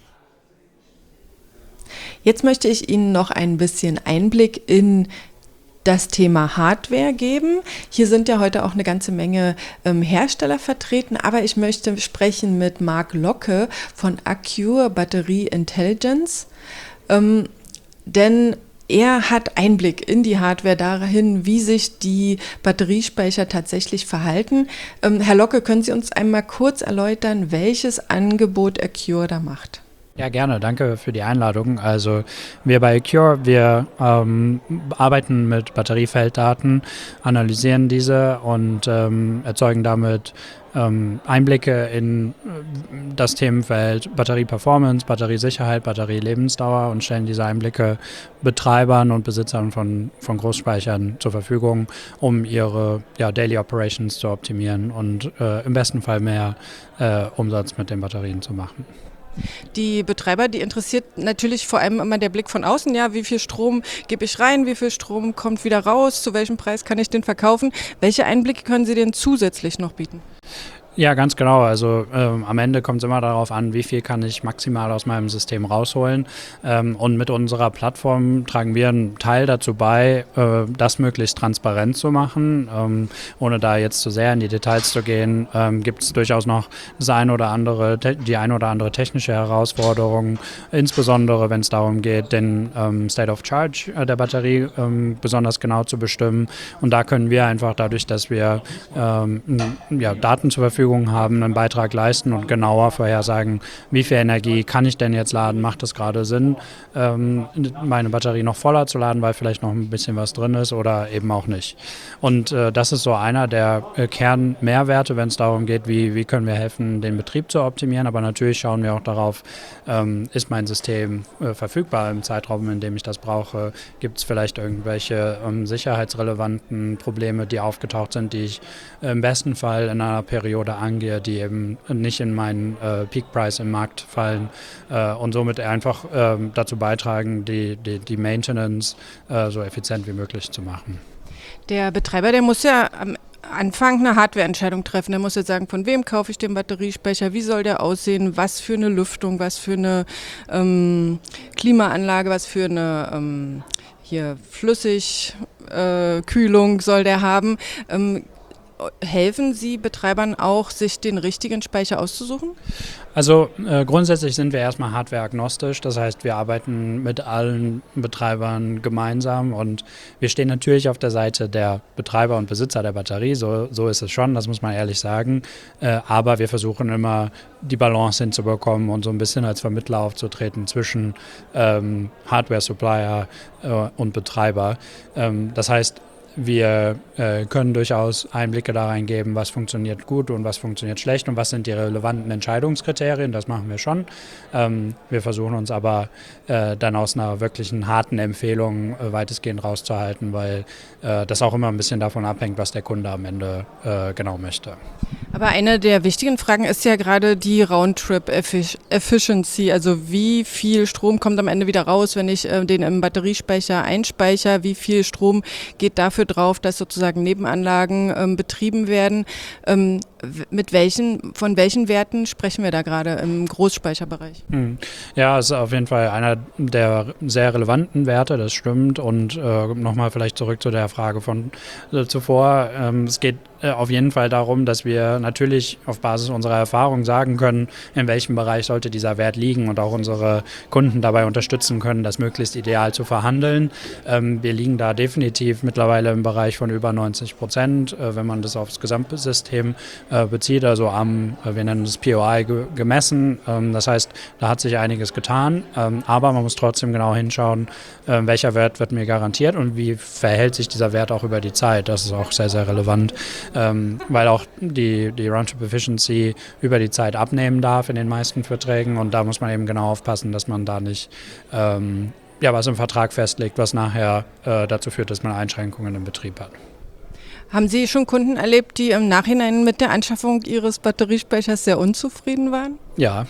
Jetzt möchte ich Ihnen noch ein bisschen Einblick in das Thema Hardware geben. Hier sind ja heute auch eine ganze Menge ähm, Hersteller vertreten, aber ich möchte sprechen mit Marc Locke von Accure Battery Intelligence, ähm, denn er hat Einblick in die Hardware dahin, wie sich die Batteriespeicher tatsächlich verhalten. Ähm, Herr Locke, können Sie uns einmal kurz erläutern, welches Angebot Accure da macht? Ja, gerne. Danke für die Einladung. Also wir bei Cure, wir ähm, arbeiten mit Batteriefelddaten, analysieren diese und ähm, erzeugen damit ähm, Einblicke in das Themenfeld Batterieperformance, Batteriesicherheit, Batterielebensdauer und stellen diese Einblicke Betreibern und Besitzern von, von Großspeichern zur Verfügung, um ihre ja, Daily Operations zu optimieren und äh, im besten Fall mehr äh, Umsatz mit den Batterien zu machen. Die Betreiber, die interessiert natürlich vor allem immer der Blick von außen, ja, wie viel Strom gebe ich rein, wie viel Strom kommt wieder raus, zu welchem Preis kann ich den verkaufen. Welche Einblicke können Sie denn zusätzlich noch bieten? Ja, ganz genau. Also ähm, am Ende kommt es immer darauf an, wie viel kann ich maximal aus meinem System rausholen. Ähm, und mit unserer Plattform tragen wir einen Teil dazu bei, äh, das möglichst transparent zu machen. Ähm, ohne da jetzt zu sehr in die Details zu gehen, ähm, gibt es durchaus noch das ein oder andere, die ein oder andere technische Herausforderung, insbesondere wenn es darum geht, den ähm, State of Charge äh, der Batterie ähm, besonders genau zu bestimmen. Und da können wir einfach dadurch, dass wir ähm, ja, Daten zur Verfügung haben, einen Beitrag leisten und genauer vorhersagen, wie viel Energie kann ich denn jetzt laden, macht es gerade Sinn, ähm, meine Batterie noch voller zu laden, weil vielleicht noch ein bisschen was drin ist oder eben auch nicht. Und äh, das ist so einer der äh, Kernmehrwerte, wenn es darum geht, wie, wie können wir helfen, den Betrieb zu optimieren, aber natürlich schauen wir auch darauf, ähm, ist mein System äh, verfügbar im Zeitraum, in dem ich das brauche, gibt es vielleicht irgendwelche ähm, sicherheitsrelevanten Probleme, die aufgetaucht sind, die ich äh, im besten Fall in einer Periode angehe, die eben nicht in meinen äh, Peak Price im Markt fallen äh, und somit einfach äh, dazu beitragen, die, die, die Maintenance äh, so effizient wie möglich zu machen. Der Betreiber, der muss ja am Anfang eine Hardwareentscheidung treffen. Der muss jetzt sagen, von wem kaufe ich den Batteriespeicher, wie soll der aussehen, was für eine Lüftung, was für eine ähm, Klimaanlage, was für eine ähm, hier Flüssigkühlung äh, soll der haben. Ähm, Helfen Sie Betreibern auch, sich den richtigen Speicher auszusuchen? Also äh, grundsätzlich sind wir erstmal hardwareagnostisch, das heißt, wir arbeiten mit allen Betreibern gemeinsam und wir stehen natürlich auf der Seite der Betreiber und Besitzer der Batterie, so, so ist es schon, das muss man ehrlich sagen, äh, aber wir versuchen immer die Balance hinzubekommen und so ein bisschen als Vermittler aufzutreten zwischen ähm, Hardware-Supplier äh, und Betreiber. Ähm, das heißt, wir äh, können durchaus Einblicke da reingeben, was funktioniert gut und was funktioniert schlecht und was sind die relevanten Entscheidungskriterien, das machen wir schon. Ähm, wir versuchen uns aber äh, dann aus einer wirklichen harten Empfehlung äh, weitestgehend rauszuhalten, weil äh, das auch immer ein bisschen davon abhängt, was der Kunde am Ende äh, genau möchte. Aber eine der wichtigen Fragen ist ja gerade die Roundtrip-Efficiency, also wie viel Strom kommt am Ende wieder raus, wenn ich äh, den im Batteriespeicher einspeichere, wie viel Strom geht dafür drauf, dass sozusagen Nebenanlagen ähm, betrieben werden. Ähm, mit welchen, von welchen Werten sprechen wir da gerade im Großspeicherbereich? Ja, es ist auf jeden Fall einer der sehr relevanten Werte, das stimmt. Und äh, nochmal vielleicht zurück zu der Frage von äh, zuvor. Ähm, es geht äh, auf jeden Fall darum, dass wir natürlich auf Basis unserer Erfahrung sagen können, in welchem Bereich sollte dieser Wert liegen und auch unsere Kunden dabei unterstützen können, das möglichst ideal zu verhandeln. Ähm, wir liegen da definitiv mittlerweile im Bereich von über neunzig Prozent, äh, wenn man das aufs Gesamtsystem äh, bezieht, also am, äh, wir nennen das P O I ge- gemessen. Ähm, das heißt, da hat sich einiges getan, ähm, aber man muss trotzdem genau hinschauen, äh, welcher Wert wird mir garantiert und wie verhält sich dieser Wert auch über die Zeit. Das ist auch sehr, sehr relevant, ähm, weil auch die, die Roundtrip Efficiency über die Zeit abnehmen darf in den meisten Verträgen und da muss man eben genau aufpassen, dass man da nicht ähm, ja, was im Vertrag festlegt, was nachher äh, dazu führt, dass man Einschränkungen im Betrieb hat. Haben Sie schon Kunden erlebt, die im Nachhinein mit der Anschaffung Ihres Batteriespeichers sehr unzufrieden waren? Ja.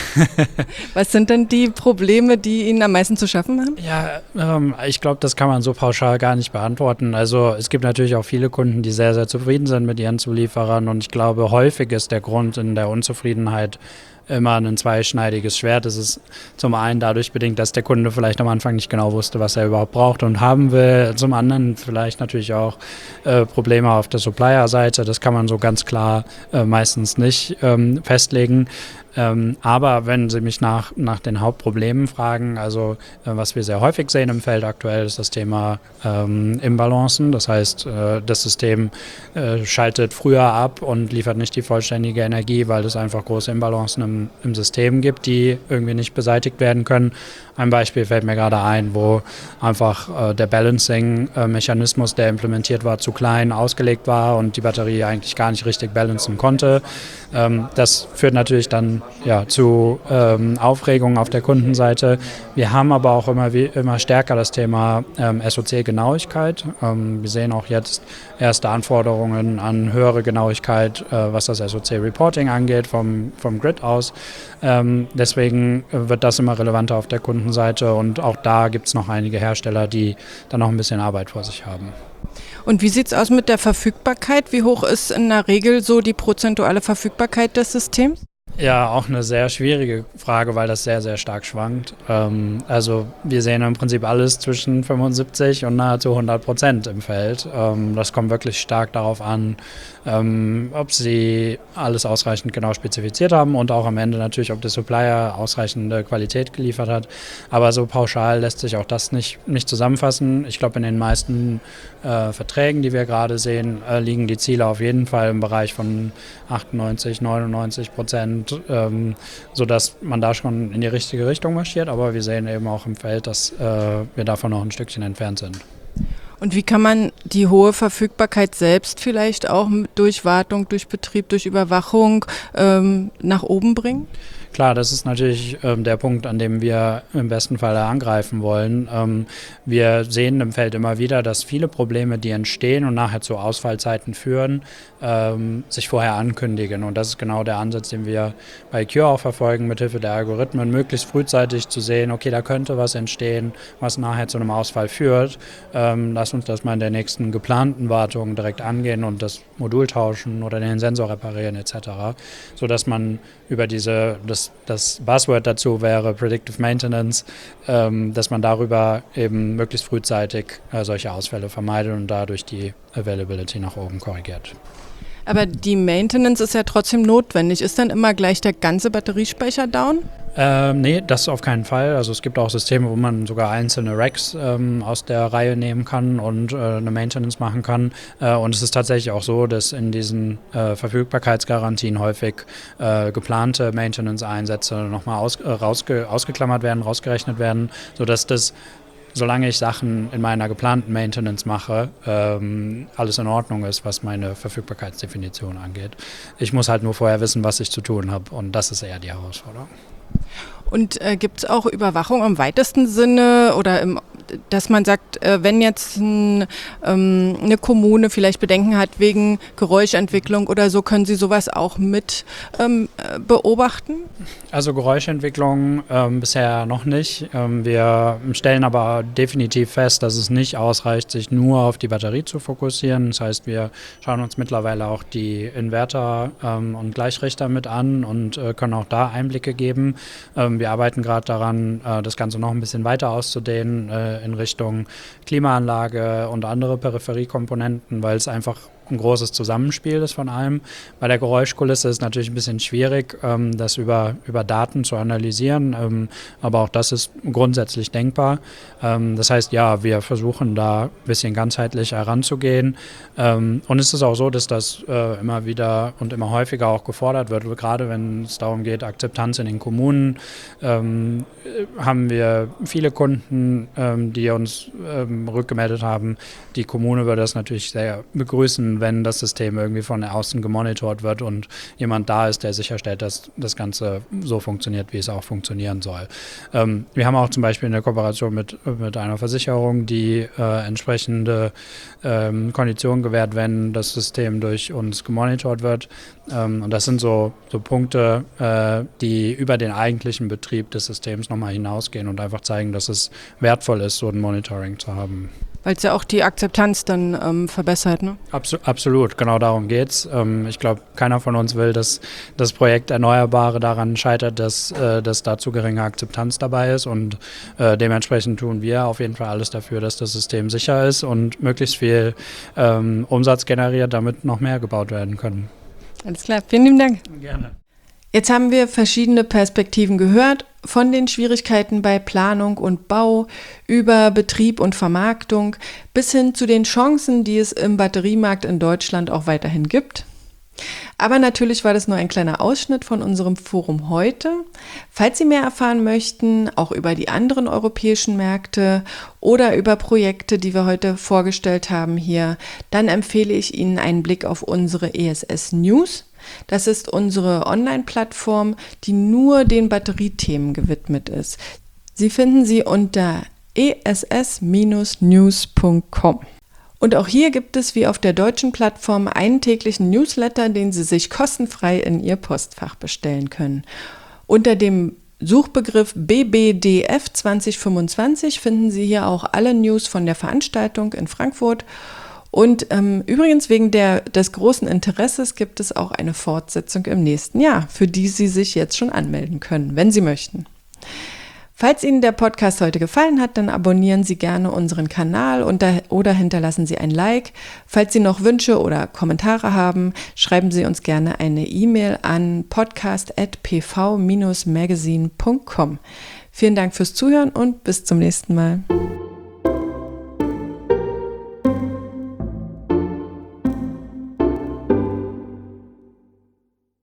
Was sind denn die Probleme, die Ihnen am meisten zu schaffen machen? Ja, ähm, ich glaube, das kann man so pauschal gar nicht beantworten. Also es gibt natürlich auch viele Kunden, die sehr, sehr zufrieden sind mit ihren Zulieferern und ich glaube, häufig ist der Grund in der Unzufriedenheit immer ein zweischneidiges Schwert. Es ist zum einen dadurch bedingt, dass der Kunde vielleicht am Anfang nicht genau wusste, was er überhaupt braucht und haben will. Zum anderen vielleicht natürlich auch äh, Probleme auf der Supplier-Seite. Das kann man so ganz klar äh, meistens nicht ähm, festlegen. Ähm, aber wenn Sie mich nach, nach den Hauptproblemen fragen, also äh, was wir sehr häufig sehen im Feld aktuell, ist das Thema ähm, Imbalancen. Das heißt, äh, das System äh, schaltet früher ab und liefert nicht die vollständige Energie, weil es einfach große Imbalancen im, im System gibt, die irgendwie nicht beseitigt werden können. Ein Beispiel fällt mir gerade ein, wo einfach äh, der Balancing-Mechanismus, der implementiert war, zu klein ausgelegt war und die Batterie eigentlich gar nicht richtig balancen konnte. Ähm, das führt natürlich dann ja, zu ähm, Aufregung auf der Kundenseite. Wir haben aber auch immer, wie, immer stärker das Thema ähm, S O C-Genauigkeit. Ähm, wir sehen auch jetzt erste Anforderungen an höhere Genauigkeit, äh, was das S O C-Reporting angeht, vom, vom Grid aus. Ähm, deswegen wird das immer relevanter auf der Kundenseite und auch da gibt es noch einige Hersteller, die dann noch ein bisschen Arbeit vor sich haben. Und wie sieht es aus mit der Verfügbarkeit? Wie hoch ist in der Regel so die prozentuale Verfügbarkeit des Systems? Ja, auch eine sehr schwierige Frage, weil das sehr, sehr stark schwankt. Ähm, also wir sehen im Prinzip alles zwischen fünfundsiebzig und nahezu hundert Prozent im Feld. Ähm, das kommt wirklich stark darauf an, ähm, ob sie alles ausreichend genau spezifiziert haben und auch am Ende natürlich, ob der Supplier ausreichende Qualität geliefert hat. Aber so pauschal lässt sich auch das nicht, nicht zusammenfassen. Ich glaube, in den meisten äh, Verträgen, die wir gerade sehen, äh, liegen die Ziele auf jeden Fall im Bereich von achtundneunzig, neunundneunzig Prozent. Ähm, sodass man da schon in die richtige Richtung marschiert, aber wir sehen eben auch im Feld, dass äh, wir davon noch ein Stückchen entfernt sind. Und wie kann man die hohe Verfügbarkeit selbst vielleicht auch durch Wartung, durch Betrieb, durch Überwachung ähm, nach oben bringen? Klar, das ist natürlich ähm, der Punkt, an dem wir im besten Fall angreifen wollen. Ähm, wir sehen im Feld immer wieder, dass viele Probleme, die entstehen und nachher zu Ausfallzeiten führen, ähm, sich vorher ankündigen. Und das ist genau der Ansatz, den wir bei Cure auch verfolgen, mithilfe der Algorithmen, möglichst frühzeitig zu sehen, okay, da könnte was entstehen, was nachher zu einem Ausfall führt. Ähm, lass uns das mal in der nächsten geplanten Wartung direkt angehen und das Modul tauschen oder den Sensor reparieren et cetera, sodass man über diese, das, das Buzzword dazu wäre Predictive Maintenance, ähm, dass man darüber eben möglichst frühzeitig äh, solche Ausfälle vermeidet und dadurch die Availability nach oben korrigiert. Aber die Maintenance ist ja trotzdem notwendig. Ist dann immer gleich der ganze Batteriespeicher down? Ähm, nee, das auf keinen Fall. Also es gibt auch Systeme, wo man sogar einzelne Racks ähm, aus der Reihe nehmen kann und äh, eine Maintenance machen kann. Äh, und es ist tatsächlich auch so, dass in diesen äh, Verfügbarkeitsgarantien häufig äh, geplante Maintenance-Einsätze nochmal aus, äh, rausge, ausgeklammert werden, rausgerechnet werden, sodass das, solange ich Sachen in meiner geplanten Maintenance mache, ähm, alles in Ordnung ist, was meine Verfügbarkeitsdefinition angeht. Ich muss halt nur vorher wissen, was ich zu tun habe, und das ist eher die Herausforderung. Und äh, gibt es auch Überwachung im weitesten Sinne oder im, dass man sagt, äh, wenn jetzt ein, ähm, eine Kommune vielleicht Bedenken hat wegen Geräuschentwicklung oder so, können Sie sowas auch mit ähm, beobachten? Also Geräuschentwicklung ähm, bisher noch nicht. Ähm, wir stellen aber definitiv fest, dass es nicht ausreicht, sich nur auf die Batterie zu fokussieren. Das heißt, wir schauen uns mittlerweile auch die Inverter ähm, und Gleichrichter mit an und äh, können auch da Einblicke geben. Ähm, wir arbeiten gerade daran, äh, das Ganze noch ein bisschen weiter auszudehnen äh, in Richtung Klimaanlage und andere Peripheriekomponenten, weil es einfach ein großes Zusammenspiel ist von allem. Bei der Geräuschkulisse ist es natürlich ein bisschen schwierig, ähm, das über, über Daten zu analysieren, ähm, aber auch das ist grundsätzlich denkbar. Ähm, das heißt, ja, wir versuchen da ein bisschen ganzheitlich heranzugehen, ähm, und es ist auch so, dass das äh, immer wieder und immer häufiger auch gefordert wird, gerade wenn es darum geht, Akzeptanz in den Kommunen, ähm, haben wir viele Kunden, ähm, die uns ähm, rückgemeldet haben, die Kommune würde das natürlich sehr begrüßen, wenn das System irgendwie von außen gemonitort wird und jemand da ist, der sicherstellt, dass das Ganze so funktioniert, wie es auch funktionieren soll. Ähm, wir haben auch zum Beispiel eine Kooperation mit, mit einer Versicherung, die äh, entsprechende ähm, Konditionen gewährt, wenn das System durch uns gemonitort wird. Ähm, und das sind so, so Punkte, äh, die über den eigentlichen Betrieb des Systems nochmal hinausgehen und einfach zeigen, dass es wertvoll ist, so ein Monitoring zu haben. Weil es ja auch die Akzeptanz dann ähm, verbessert, ne? Absu- absolut, genau darum geht's. Ähm, ich glaube, keiner von uns will, dass das Projekt Erneuerbare daran scheitert, dass, äh, dass da zu geringe Akzeptanz dabei ist, und äh, dementsprechend tun wir auf jeden Fall alles dafür, dass das System sicher ist und möglichst viel ähm, Umsatz generiert, damit noch mehr gebaut werden können. Alles klar, vielen lieben Dank. Gerne. Jetzt haben wir verschiedene Perspektiven gehört, von den Schwierigkeiten bei Planung und Bau über Betrieb und Vermarktung bis hin zu den Chancen, die es im Batteriemarkt in Deutschland auch weiterhin gibt. Aber natürlich war das nur ein kleiner Ausschnitt von unserem Forum heute. Falls Sie mehr erfahren möchten, auch über die anderen europäischen Märkte oder über Projekte, die wir heute vorgestellt haben hier, dann empfehle ich Ihnen einen Blick auf unsere E S S News. Das ist unsere Online-Plattform, die nur den Batteriethemen gewidmet ist. Sie finden sie unter e s s Bindestrich news Punkt com. Und auch hier gibt es wie auf der deutschen Plattform einen täglichen Newsletter, den Sie sich kostenfrei in Ihr Postfach bestellen können. Unter dem Suchbegriff B B D F zwanzig fünfundzwanzig finden Sie hier auch alle News von der Veranstaltung in Frankfurt. Und ähm, übrigens wegen der, des großen Interesses gibt es auch eine Fortsetzung im nächsten Jahr, für die Sie sich jetzt schon anmelden können, wenn Sie möchten. Falls Ihnen der Podcast heute gefallen hat, dann abonnieren Sie gerne unseren Kanal und da, oder hinterlassen Sie ein Like. Falls Sie noch Wünsche oder Kommentare haben, schreiben Sie uns gerne eine E-Mail an podcast at p v Bindestrich magazine Punkt com. Vielen Dank fürs Zuhören und bis zum nächsten Mal.